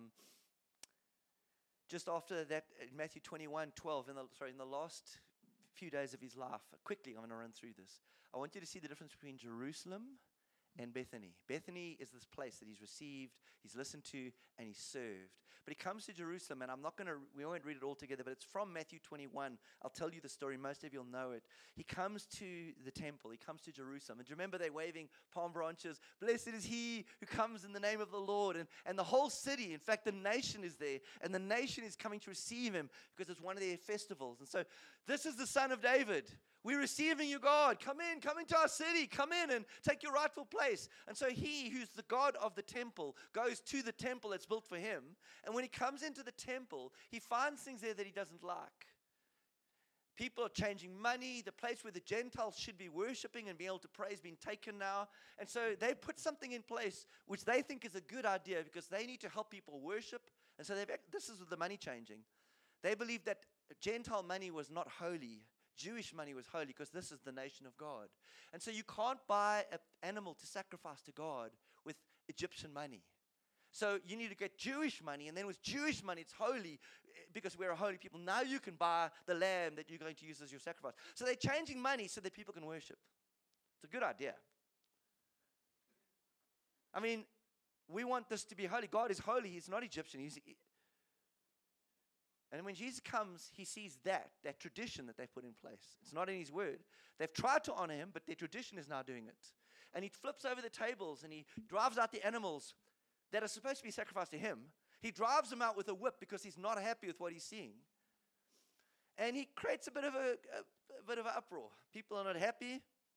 just after that, in Matthew twenty-one twelve, in the, sorry, in the last few days of his life, quickly I'm going to run through this. I want you to see the difference between Jerusalem and Bethany. Bethany is this place that he's received, he's listened to, and he's served. But he comes to Jerusalem, and I'm not going to, we won't read it all together, but it's from Matthew twenty-one. I'll tell you the story. Most of you will know it. He comes to the temple. He comes to Jerusalem. And do you remember they're waving palm branches? Blessed is he who comes in the name of the Lord. And, and the whole city, in fact, the nation is there. And the nation is coming to receive him because it's one of their festivals. And so this is the Son of David. We're receiving you, God. Come in, come into our city. Come in and take your rightful place. And so he, who's the God of the temple, goes to the temple that's built for him. And when he comes into the temple, he finds things there that he doesn't like. People are changing money. The place where the Gentiles should be worshiping and being able to pray has been taken now. And so they put something in place which they think is a good idea because they need to help people worship. And so they've, this is the money changing. They believe that Gentile money was not holy. Jewish money was holy because this is the nation of God. And so you can't buy an animal to sacrifice to God with Egyptian money. So you need to get Jewish money, and then with Jewish money, it's holy because we're a holy people. Now you can buy the lamb that you're going to use as your sacrifice. So they're changing money so that people can worship. It's a good idea. I mean, we want this to be holy. God is holy. He's not Egyptian. He's, and when Jesus comes, he sees that, that tradition that they've put in place. It's not in his word. They've tried to honor him, but their tradition is now doing it. And he flips over the tables and he drives out the animals that are supposed to be sacrificed to him. He drives them out with a whip because he's not happy with what he's seeing. And he creates a bit of a, a, a bit of an uproar. People are not happy.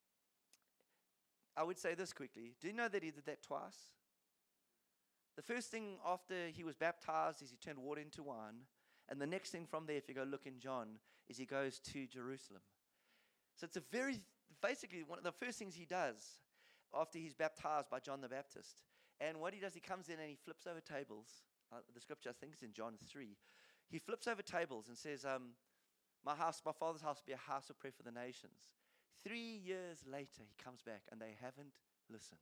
I would say this quickly. Do you know that he did that twice? The first thing after he was baptized is he turned water into wine. And the next thing from there, if you go look in John, is he goes to Jerusalem. So it's a very, basically, one of the first things he does after he's baptized by John the Baptist. And what he does, he comes in and he flips over tables. Uh, the scripture, I think, is in John three. He flips over tables and says, um, my house, my father's house will be a house of prayer for the nations. Three years later, he comes back and they haven't listened.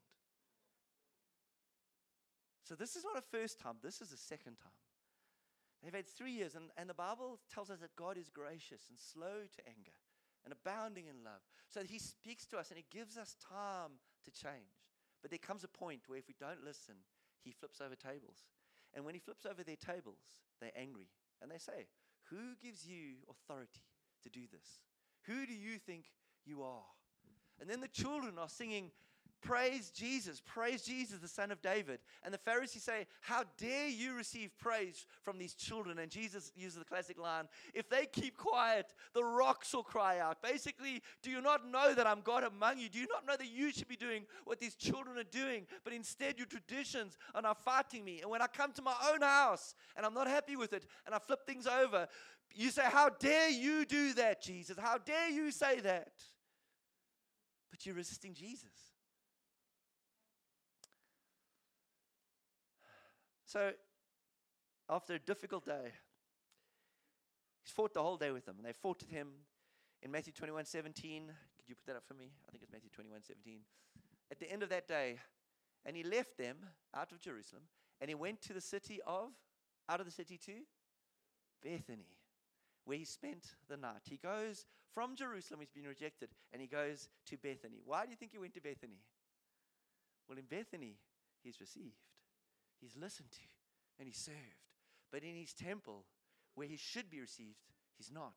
So this is not a first time. This is a second time. They've had three years, and, and the Bible tells us that God is gracious and slow to anger and abounding in love. So he speaks to us and he gives us time to change. But there comes a point where if we don't listen, he flips over tables. And when he flips over their tables, they're angry. And they say, who gives you authority to do this? Who do you think you are? And then the children are singing, praise Jesus, praise Jesus, the Son of David. And the Pharisees say, how dare you receive praise from these children? And Jesus uses the classic line, if they keep quiet, the rocks will cry out. Basically, do you not know that I'm God among you? Do you not know that you should be doing what these children are doing? But instead, your traditions are now fighting me. And when I come to my own house and I'm not happy with it and I flip things over, you say, how dare you do that, Jesus? How dare you say that? But you're resisting Jesus. So, after a difficult day, he's fought the whole day with them. And they fought with him in Matthew twenty-one seventeen. Could you put that up for me? I think it's Matthew twenty-one seventeen. At the end of that day, and he left them out of Jerusalem, and he went to the city of, out of the city to Bethany, where he spent the night. He goes from Jerusalem, he's been rejected, and he goes to Bethany. Why do you think he went to Bethany? Well, in Bethany, he's received. He's listened to and he's served. But in his temple, where he should be received, he's not.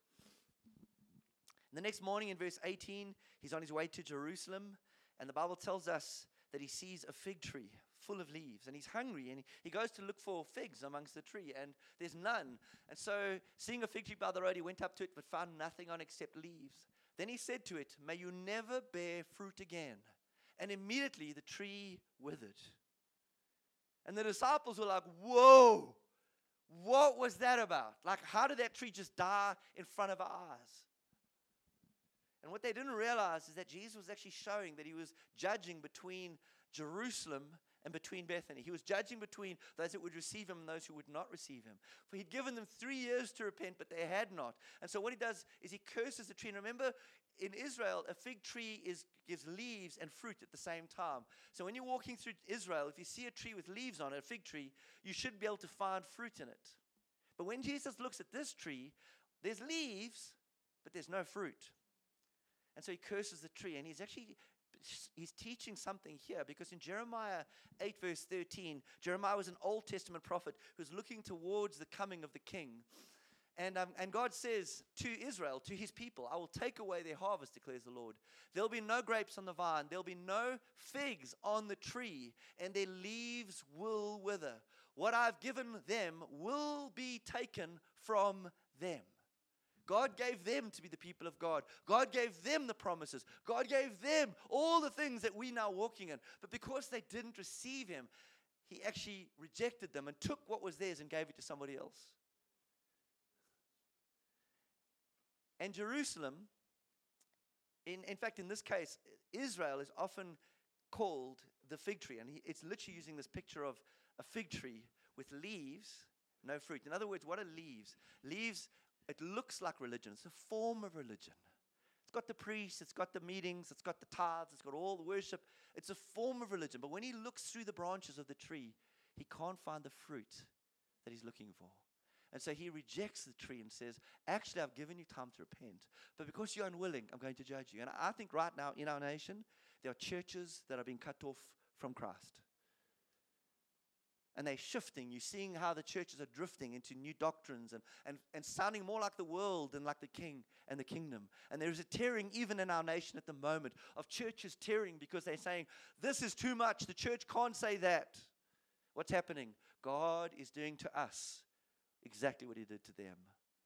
And the next morning in verse eighteen, he's on his way to Jerusalem. And the Bible tells us that he sees a fig tree full of leaves. And he's hungry. And he, he goes to look for figs amongst the tree. And there's none. And so seeing a fig tree by the road, he went up to it but found nothing on except leaves. Then he said to it, may you never bear fruit again. And immediately the tree withered. And the disciples were like, whoa, what was that about? Like, how did that tree just die in front of our eyes? And what they didn't realize is that Jesus was actually showing that he was judging between Jerusalem and between Bethany. He was judging between those that would receive him and those who would not receive him. For he'd given them three years to repent, but they had not. And so what he does is he curses the tree. And remember, in Israel, a fig tree is gives leaves and fruit at the same time. So when you're walking through Israel, if you see a tree with leaves on it, a fig tree, you should be able to find fruit in it. But when Jesus looks at this tree, there's leaves, but there's no fruit. And so he curses the tree, and he's actually he's teaching something here, because in Jeremiah eight verse thirteen, Jeremiah was an Old Testament prophet who's looking towards the coming of the king. And, um, and God says to Israel, to his people, I will take away their harvest, declares the Lord. There'll be no grapes on the vine. There'll be no figs on the tree, and their leaves will wither. What I've given them will be taken from them. God gave them to be the people of God. God gave them the promises. God gave them all the things that we're now walking in. But because they didn't receive him, he actually rejected them and took what was theirs and gave it to somebody else. And Jerusalem, in, in fact, in this case, Israel is often called the fig tree. And he, it's literally using this picture of a fig tree with leaves, no fruit. In other words, what are leaves? Leaves, it looks like religion. It's a form of religion. It's got the priests, it's got the meetings, it's got the tithes, it's got all the worship. It's a form of religion. But when he looks through the branches of the tree, he can't find the fruit that he's looking for. And so he rejects the tree and says, actually, I've given you time to repent. But because you're unwilling, I'm going to judge you. And I think right now in our nation, there are churches that are being cut off from Christ. And they're shifting. You're seeing how the churches are drifting into new doctrines and, and, and sounding more like the world than like the king and the kingdom. And there's a tearing even in our nation at the moment of churches tearing because they're saying, this is too much. The church can't say that. What's happening? God is doing to us exactly what he did to them.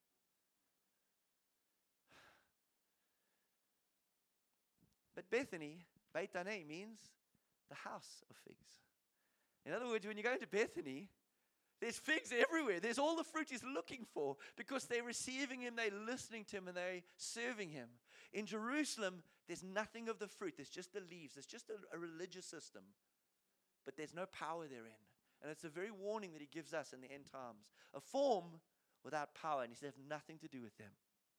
But Bethany, Beit Danai, means the house of figs. In other words, when you go to Bethany, there's figs everywhere. There's all the fruit he's looking for because they're receiving him, they're listening to him, and they're serving him. In Jerusalem, there's nothing of the fruit. There's just the leaves. There's just a, a religious system. But there's no power therein. And it's a very warning that he gives us in the end times. A form without power, and he says, have nothing to do with them.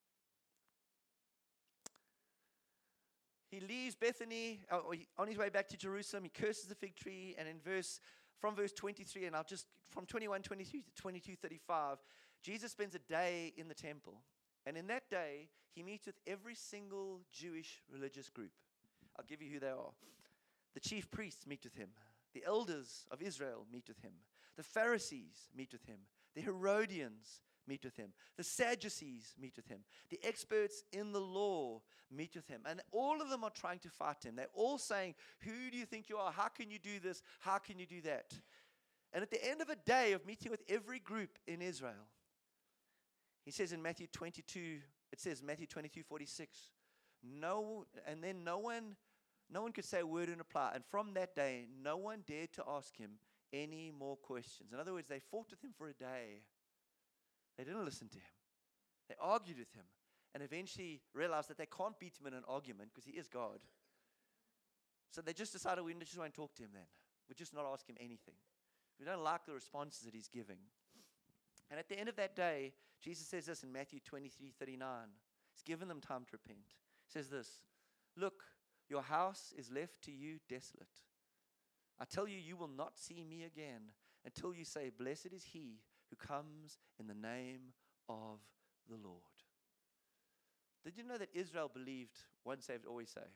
He leaves Bethany uh, on his way back to Jerusalem. He curses the fig tree, and in verse from verse twenty-three, and I'll just from twenty-one, twenty-three to twenty-two, thirty-five, Jesus spends a day in the temple, and in that day he meets with every single Jewish religious group. I'll give you who they are. The chief priests meet with him. The elders of Israel meet with him. The Pharisees meet with him. The Herodians meet with him. The Sadducees meet with him. The experts in the law meet with him. And all of them are trying to fight him. They're all saying, who do you think you are? How can you do this? How can you do that? And at the end of a day of meeting with every group in Israel, he says in Matthew twenty-two, it says Matthew twenty-two, forty-six, no, and then no one, no one could say a word in reply. And from that day, no one dared to ask him any more questions. In other words, they fought with him for a day. They didn't listen to him. They argued with him and eventually realized that they can't beat him in an argument because he is God. So they just decided we just won't talk to him then. We'll just not ask him anything. We don't like the responses that he's giving. And at the end of that day, Jesus says this in Matthew twenty-three, thirty-nine. He's given them time to repent. He says this, look, your house is left to you desolate. I tell you, you will not see me again until you say, blessed is he who comes in the name of the Lord. Did you know that Israel believed once saved, always saved?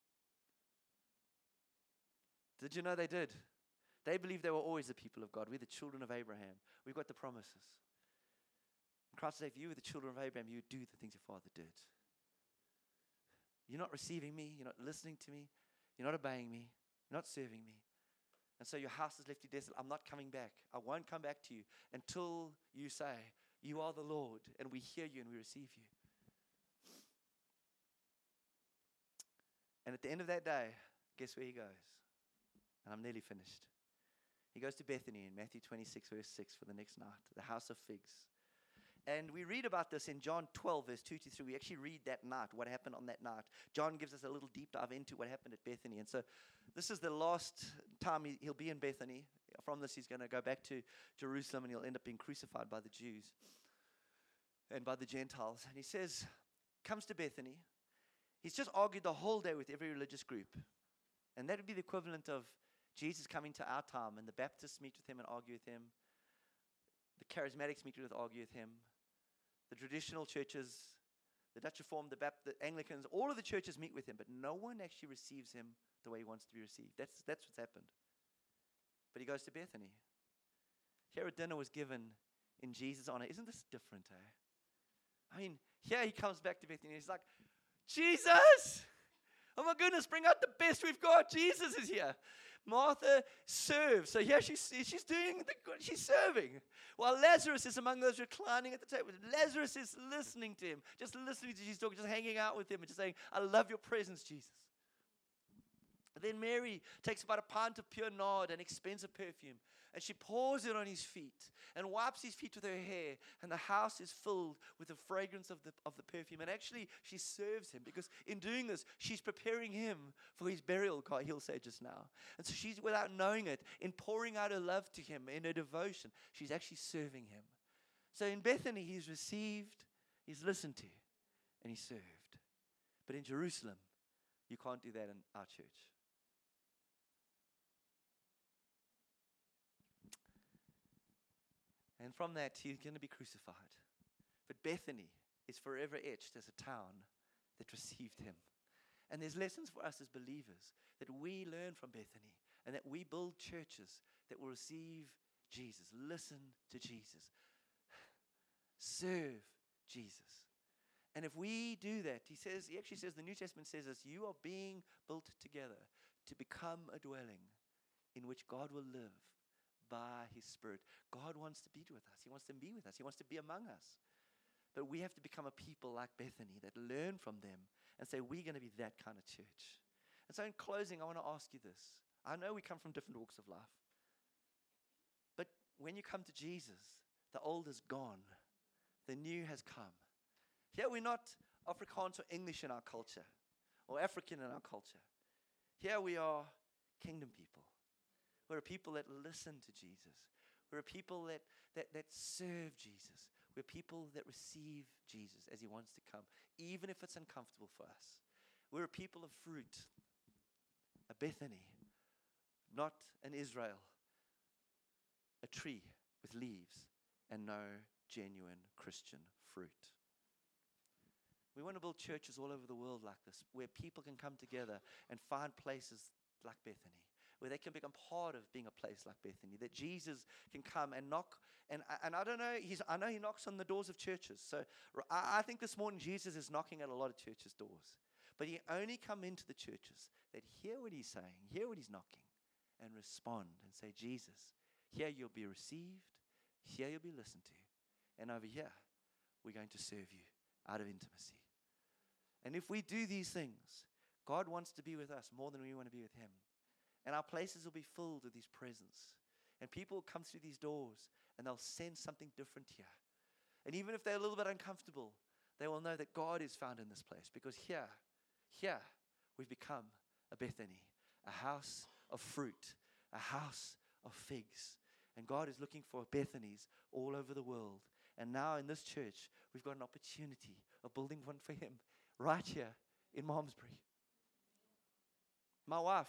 Did you know they did? They believed they were always the people of God. We're the children of Abraham. We've got the promises. Christ said, if you were the children of Abraham, you would do the things your father did. You're not receiving me. You're not listening to me. You're not obeying me. You're not serving me. And so your house is left you desolate. I'm not coming back. I won't come back to you until you say, you are the Lord, and we hear you and we receive you. And at the end of that day, guess where he goes? And I'm nearly finished. He goes to Bethany in Matthew twenty-six, verse six for the next night, the house of figs. And we read about this in John twelve, verse two to three. We actually read that night, what happened on that night. John gives us a little deep dive into what happened at Bethany. And so this is the last time he, he'll be in Bethany. From this, he's going to go back to Jerusalem, and he'll end up being crucified by the Jews and by the Gentiles. And he says, comes to Bethany. He's just argued the whole day with every religious group. And that would be the equivalent of Jesus coming to our time, and the Baptists meet with him and argue with him. The Charismatics meet with, argue with him. The traditional churches, the Dutch Reformed, the Baptist, the Anglicans, all of the churches meet with him, but no one actually receives him the way he wants to be received. That's, that's what's happened. But he goes to Bethany. Here a dinner was given in Jesus' honor. Isn't this different, eh? I mean, here he comes back to Bethany. He's like, Jesus! Oh my goodness, bring out the best we've got. Jesus is here. Martha serves. So here she's, she's doing, the, she's serving. While Lazarus is among those reclining at the table. Lazarus is listening to him. Just listening to Jesus talk, just hanging out with him and just saying, I love your presence, Jesus. Then Mary takes about a pint of pure nard, an expensive perfume, and she pours it on his feet and wipes his feet with her hair, and the house is filled with the fragrance of the, of the perfume. And actually, she serves him, because in doing this, she's preparing him for his burial, he'll say just now. And so she's, without knowing it, in pouring out her love to him, in her devotion, she's actually serving him. So in Bethany, he's received, he's listened to, and he's served. But in Jerusalem, you can't do that in our church. And from that, he's going to be crucified. But Bethany is forever etched as a town that received him. And there's lessons for us as believers that we learn from Bethany, and that we build churches that will receive Jesus. Listen to Jesus. Serve Jesus. And if we do that, he says, he actually says, the New Testament says this, you are being built together to become a dwelling in which God will live by his Spirit. God wants to be with us. He wants to be with us. He wants to be among us. But we have to become a people like Bethany that learn from them and say, we're going to be that kind of church. And so in closing, I want to ask you this. I know we come from different walks of life. But when you come to Jesus, the old is gone. The new has come. Here we're not Afrikaans or English in our culture, or African in our culture. Here we are kingdom people. We're a people that listen to Jesus. We're a people that, that, that serve Jesus. We're people that receive Jesus as he wants to come, even if it's uncomfortable for us. We're a people of fruit, a Bethany, not an Israel, a tree with leaves and no genuine Christian fruit. We want to build churches all over the world like this, where people can come together and find places like Bethany, where they can become part of being a place like Bethany, that Jesus can come and knock. And, and I don't know, he's, I know he knocks on the doors of churches. So I, I think this morning Jesus is knocking at a lot of churches' doors. But he only come into the churches that hear what he's saying, hear what he's knocking, and respond and say, Jesus, here you'll be received, here you'll be listened to, and over here we're going to serve you out of intimacy. And if we do these things, God wants to be with us more than we want to be with him. And our places will be filled with his presence. And people will come through these doors and they'll sense something different here. And even if they're a little bit uncomfortable, they will know that God is found in this place. Because here, here, we've become a Bethany, a house of fruit, a house of figs. And God is looking for Bethanies all over the world. And now in this church, we've got an opportunity of building one for him right here in Malmesbury. My wife,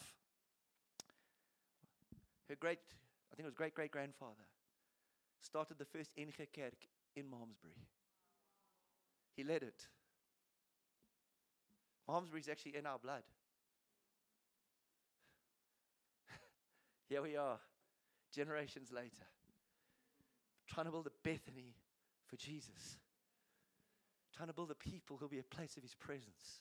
her great, I think it was great-great-grandfather, started the first N G Kerk in Malmesbury. He led it. Malmesbury is actually in our blood. Here we are, generations later, trying to build a Bethany for Jesus. Trying to build a people who'll be a place of his presence.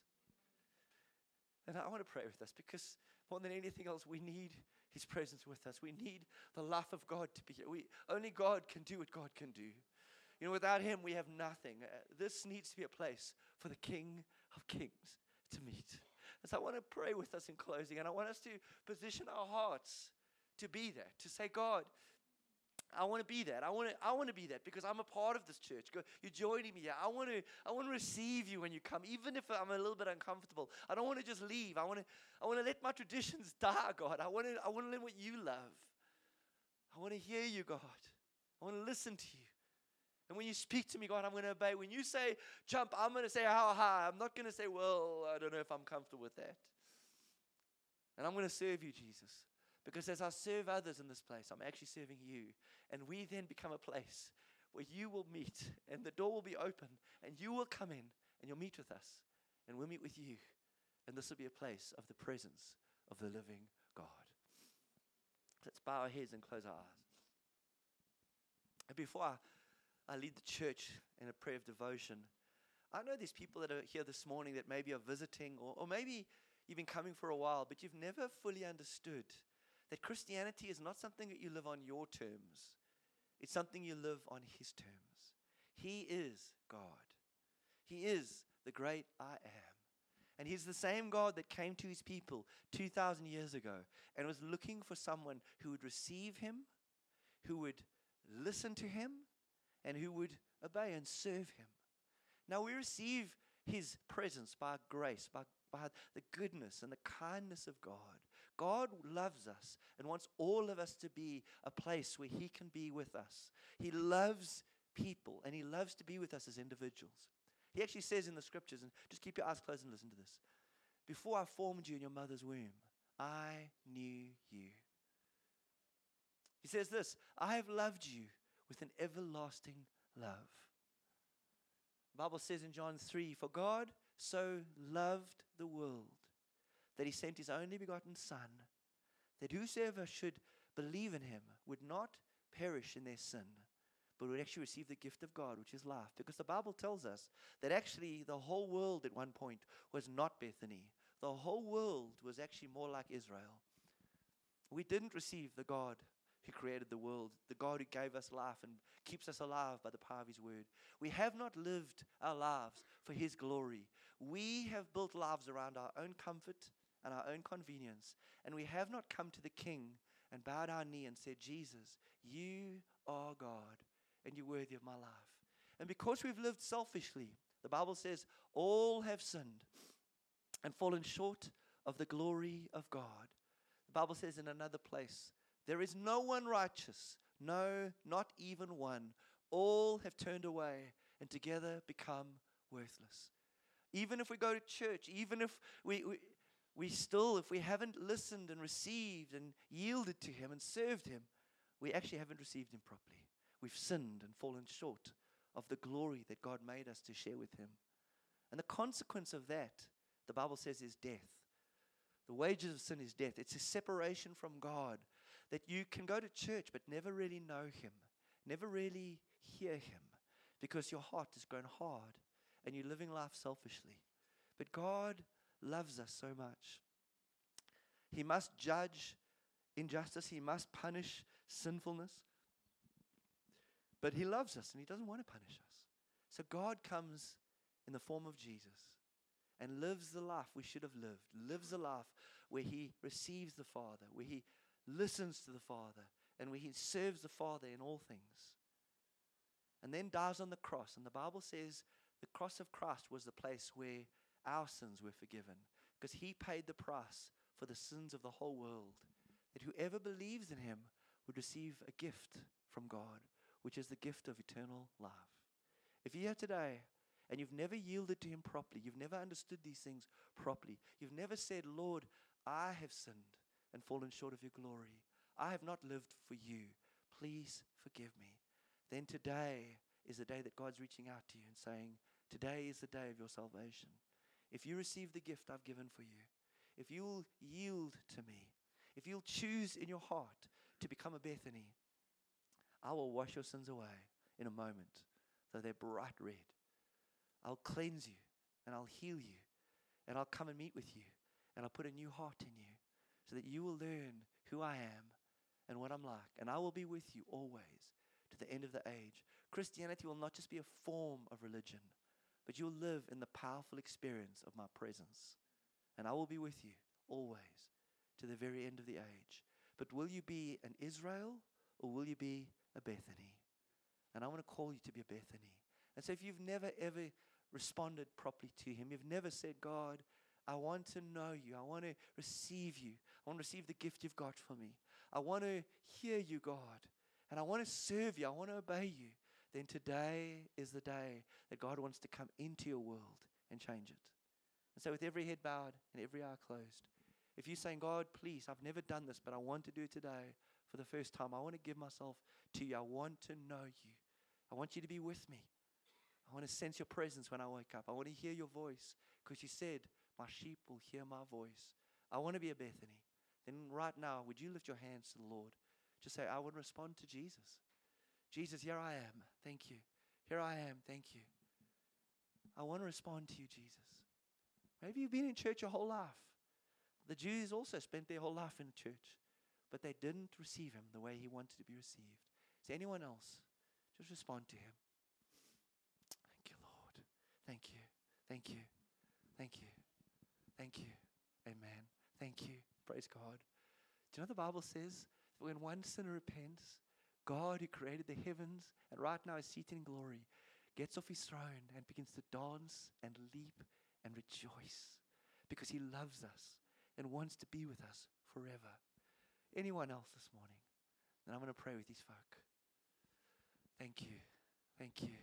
And I want to pray with us, because more than anything else, we need his presence with us. We need the life of God to be here. We, only God can do what God can do. You know, without him, we have nothing. Uh, this needs to be a place for the King of Kings to meet. And so I want to pray with us in closing, and I want us to position our hearts to be there, to say, God, I want to be that. I want to. I want to be that because I'm a part of this church. Go, you're joining me here. I want to. I want to receive you when you come, even if I'm a little bit uncomfortable. I don't want to just leave. I want to. I want to let my traditions die, God. I want to. I want to learn what you love. I want to hear you, God. I want to listen to you. And when you speak to me, God, I'm going to obey. When you say jump, I'm going to say how high. I'm not going to say, well, I don't know if I'm comfortable with that. And I'm going to serve you, Jesus. Because as I serve others in this place, I'm actually serving you. And we then become a place where you will meet, and the door will be open, and you will come in, and you'll meet with us, and we'll meet with you. And this will be a place of the presence of the living God. Let's bow our heads and close our eyes. And before I, I lead the church in a prayer of devotion, I know there's people that are here this morning that maybe are visiting, or, or maybe you've been coming for a while, but you've never fully understood that Christianity is not something that you live on your terms. It's something you live on his terms. He is God. He is the great I am. And he's the same God that came to his people two thousand years ago and was looking for someone who would receive him, who would listen to him, and who would obey and serve him. Now we receive his presence by grace, by, by the goodness and the kindness of God. God loves us and wants all of us to be a place where he can be with us. He loves people, and he loves to be with us as individuals. He actually says in the scriptures, and just keep your eyes closed and listen to this. Before I formed you in your mother's womb, I knew you. He says this, I have loved you with an everlasting love. The Bible says in John three, for God so loved the world that he sent his only begotten Son, that whosoever should believe in him would not perish in their sin, but would actually receive the gift of God, which is life. Because the Bible tells us that actually the whole world at one point was not Bethany. The whole world was actually more like Israel. We didn't receive the God who created the world, the God who gave us life and keeps us alive by the power of His word. We have not lived our lives for His glory. We have built lives around our own comfort and our own convenience, and we have not come to the King and bowed our knee and said, Jesus, you are God, and you're worthy of my life. And because we've lived selfishly, the Bible says, all have sinned and fallen short of the glory of God. The Bible says in another place, there is no one righteous, no, not even one. All have turned away and together become worthless. Even if we go to church, even if we, we, we still, if we haven't listened and received and yielded to Him and served Him, we actually haven't received Him properly. We've sinned and fallen short of the glory that God made us to share with Him. And the consequence of that, the Bible says, is death. The wages of sin is death. It's a separation from God, that you can go to church but never really know Him, never really hear Him, because your heart has grown hard and you're living life selfishly. But God loves us so much. He must judge injustice. He must punish sinfulness. But He loves us and He doesn't want to punish us. So God comes in the form of Jesus and lives the life we should have lived, lives a life where He receives the Father, where He listens to the Father, and where He serves the Father in all things. And then dies on the cross. And the Bible says the cross of Christ was the place where our sins were forgiven, because He paid the price for the sins of the whole world, that whoever believes in Him would receive a gift from God, which is the gift of eternal life. If you're here today and you've never yielded to Him properly, you've never understood these things properly, you've never said, Lord, I have sinned and fallen short of your glory, I have not lived for you, please forgive me, then today is the day that God's reaching out to you and saying, today is the day of your salvation. If you receive the gift I've given for you, if you'll yield to me, if you'll choose in your heart to become a Bethany, I will wash your sins away in a moment, so they're bright red. I'll cleanse you, and I'll heal you, and I'll come and meet with you, and I'll put a new heart in you, so that you will learn who I am and what I'm like, and I will be with you always to the end of the age. Christianity will not just be a form of religion, but you'll live in the powerful experience of my presence, and I will be with you always to the very end of the age. But will you be an Israel, or will you be a Bethany? And I want to call you to be a Bethany. And so if you've never ever responded properly to Him, you've never said, God, I want to know you, I want to receive you, I want to receive the gift you've got for me, I want to hear you, God, and I want to serve you, I want to obey you, then today is the day that God wants to come into your world and change it. And so with every head bowed and every eye closed, if you're saying, God, please, I've never done this, but I want to do it today for the first time, I want to give myself to you, I want to know you, I want you to be with me, I want to sense your presence when I wake up, I want to hear your voice, because you said, my sheep will hear my voice. I want to be a Bethany. Then right now, would you lift your hands to the Lord? Just say, I would respond to Jesus. Jesus, here I am. Thank you. Here I am. Thank you. I want to respond to you, Jesus. Maybe you've been in church your whole life. The Jews also spent their whole life in church, but they didn't receive Him the way He wanted to be received. Is there anyone else? Just respond to Him. Thank you, Lord. Thank you. Thank you. Thank you. Thank you. Amen. Thank you. Praise God. Do you know the Bible says that when one sinner repents, God who created the heavens and right now is seated in glory, gets off His throne and begins to dance and leap and rejoice because He loves us and wants to be with us forever. Anyone else this morning? Then I'm going to pray with these folk. Thank you. Thank you.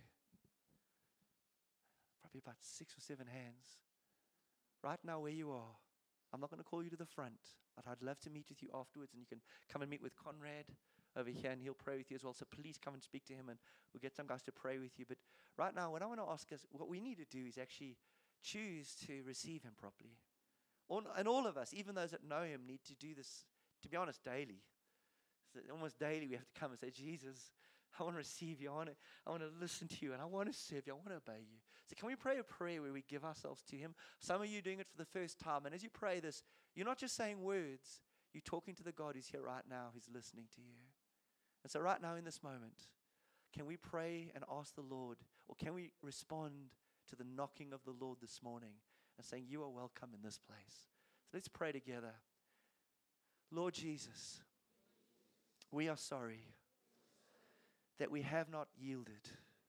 Probably about six or seven hands. Right now where you are, I'm not going to call you to the front, but I'd love to meet with you afterwards, and you can come and meet with Conrad over here, and he'll pray with you as well. So please come and speak to him, and we'll get some guys to pray with you. But right now, what I want to ask us, what we need to do is actually choose to receive Him properly. All, and all of us, even those that know Him, need to do this, to be honest, daily. that almost daily we have to come and say, Jesus, I want to receive you. I want to, I want to listen to you, and I want to serve you. I want to obey you. So can we pray a prayer where we give ourselves to him? Some of you are doing it for the first time. And as you pray this, you're not just saying words. You're talking to the God who's here right now, who's listening to you. And so right now in this moment, can we pray and ask the Lord, or can we respond to the knocking of the Lord this morning and saying, you are welcome in this place? So let's pray together. Lord Jesus, we are sorry that we have not yielded.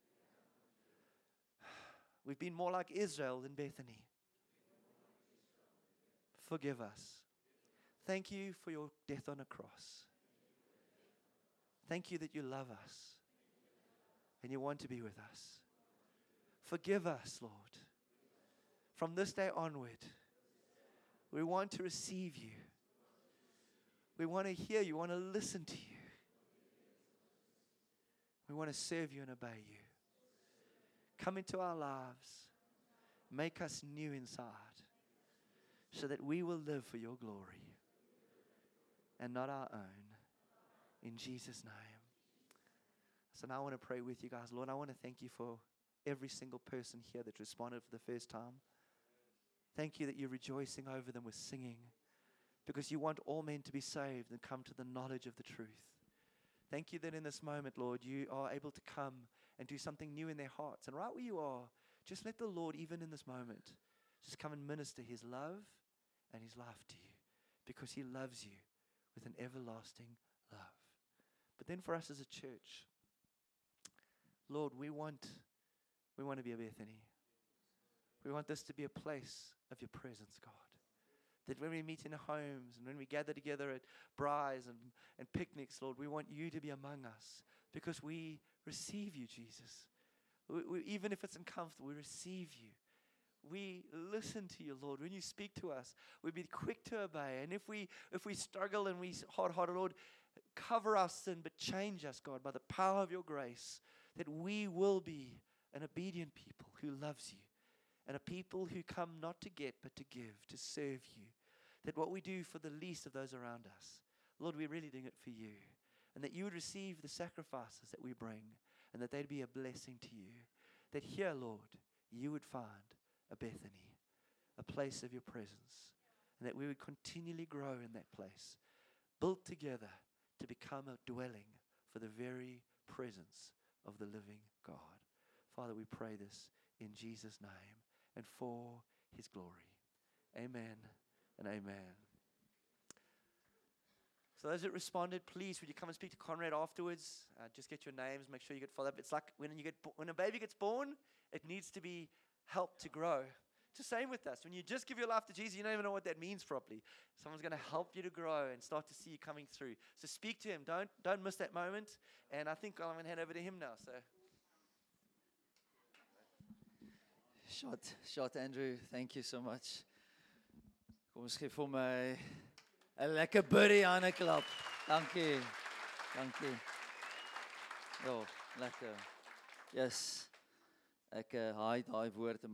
We've been more like Israel than Bethany. Forgive us. Thank you for your death on a cross. Thank you that you love us and you want to be with us. Forgive us, Lord. From this day onward, we want to receive you. We want to hear you. We want to listen to you. We want to serve you and obey you. Come into our lives. Make us new inside so that we will live for your glory and not our own. In Jesus' name. So now I want to pray with you guys. Lord, I want to thank you for every single person here that responded for the first time. Thank you that you're rejoicing over them with singing, because you want all men to be saved and come to the knowledge of the truth. Thank you that in this moment, Lord, you are able to come and do something new in their hearts. And right where you are, just let the Lord, even in this moment, just come and minister his love and his life to you, because he loves you with an everlasting love. But then for us as a church, Lord, we want, we want to be a Bethany. We want this to be a place of your presence, God. That when we meet in homes and when we gather together at braais and, and picnics, Lord, we want you to be among us, because we receive you, Jesus. We, we, even if it's uncomfortable, we receive you. We listen to you, Lord. When you speak to us, we be quick to obey. And if we if we struggle and we hard-hearted, Lord, cover our sin, but change us, God, by the power of your grace, that we will be an obedient people who loves you, and a people who come not to get, but to give, to serve you. That what we do for the least of those around us, Lord, we're really doing it for you. And that you would receive the sacrifices that we bring, and that they'd be a blessing to you. That here, Lord, you would find a Bethany, a place of your presence, and that we would continually grow in that place, built together to become a dwelling for the very presence of the living God. Father, we pray this in Jesus' name and for his glory. Amen and amen. So those that responded, please, would you come and speak to Conrad afterwards? Uh, just get your names, make sure you get followed up. It's like when you get bo- when a baby gets born, it needs to be helped to grow. It's the same with us. When you just give your life to Jesus, you don't even know what that means properly. Someone's going to help you to grow and start to see you coming through. So speak to him. Don't don't miss that moment. And I think I'm going to hand over to him now. So. Shot, shot Andrew, thank you so much. Kom ons gee vir my 'n lekker buddy aan 'n klap. Dankie. Dankie. Ja, lekker. Yes. Ek uh, haai daai woord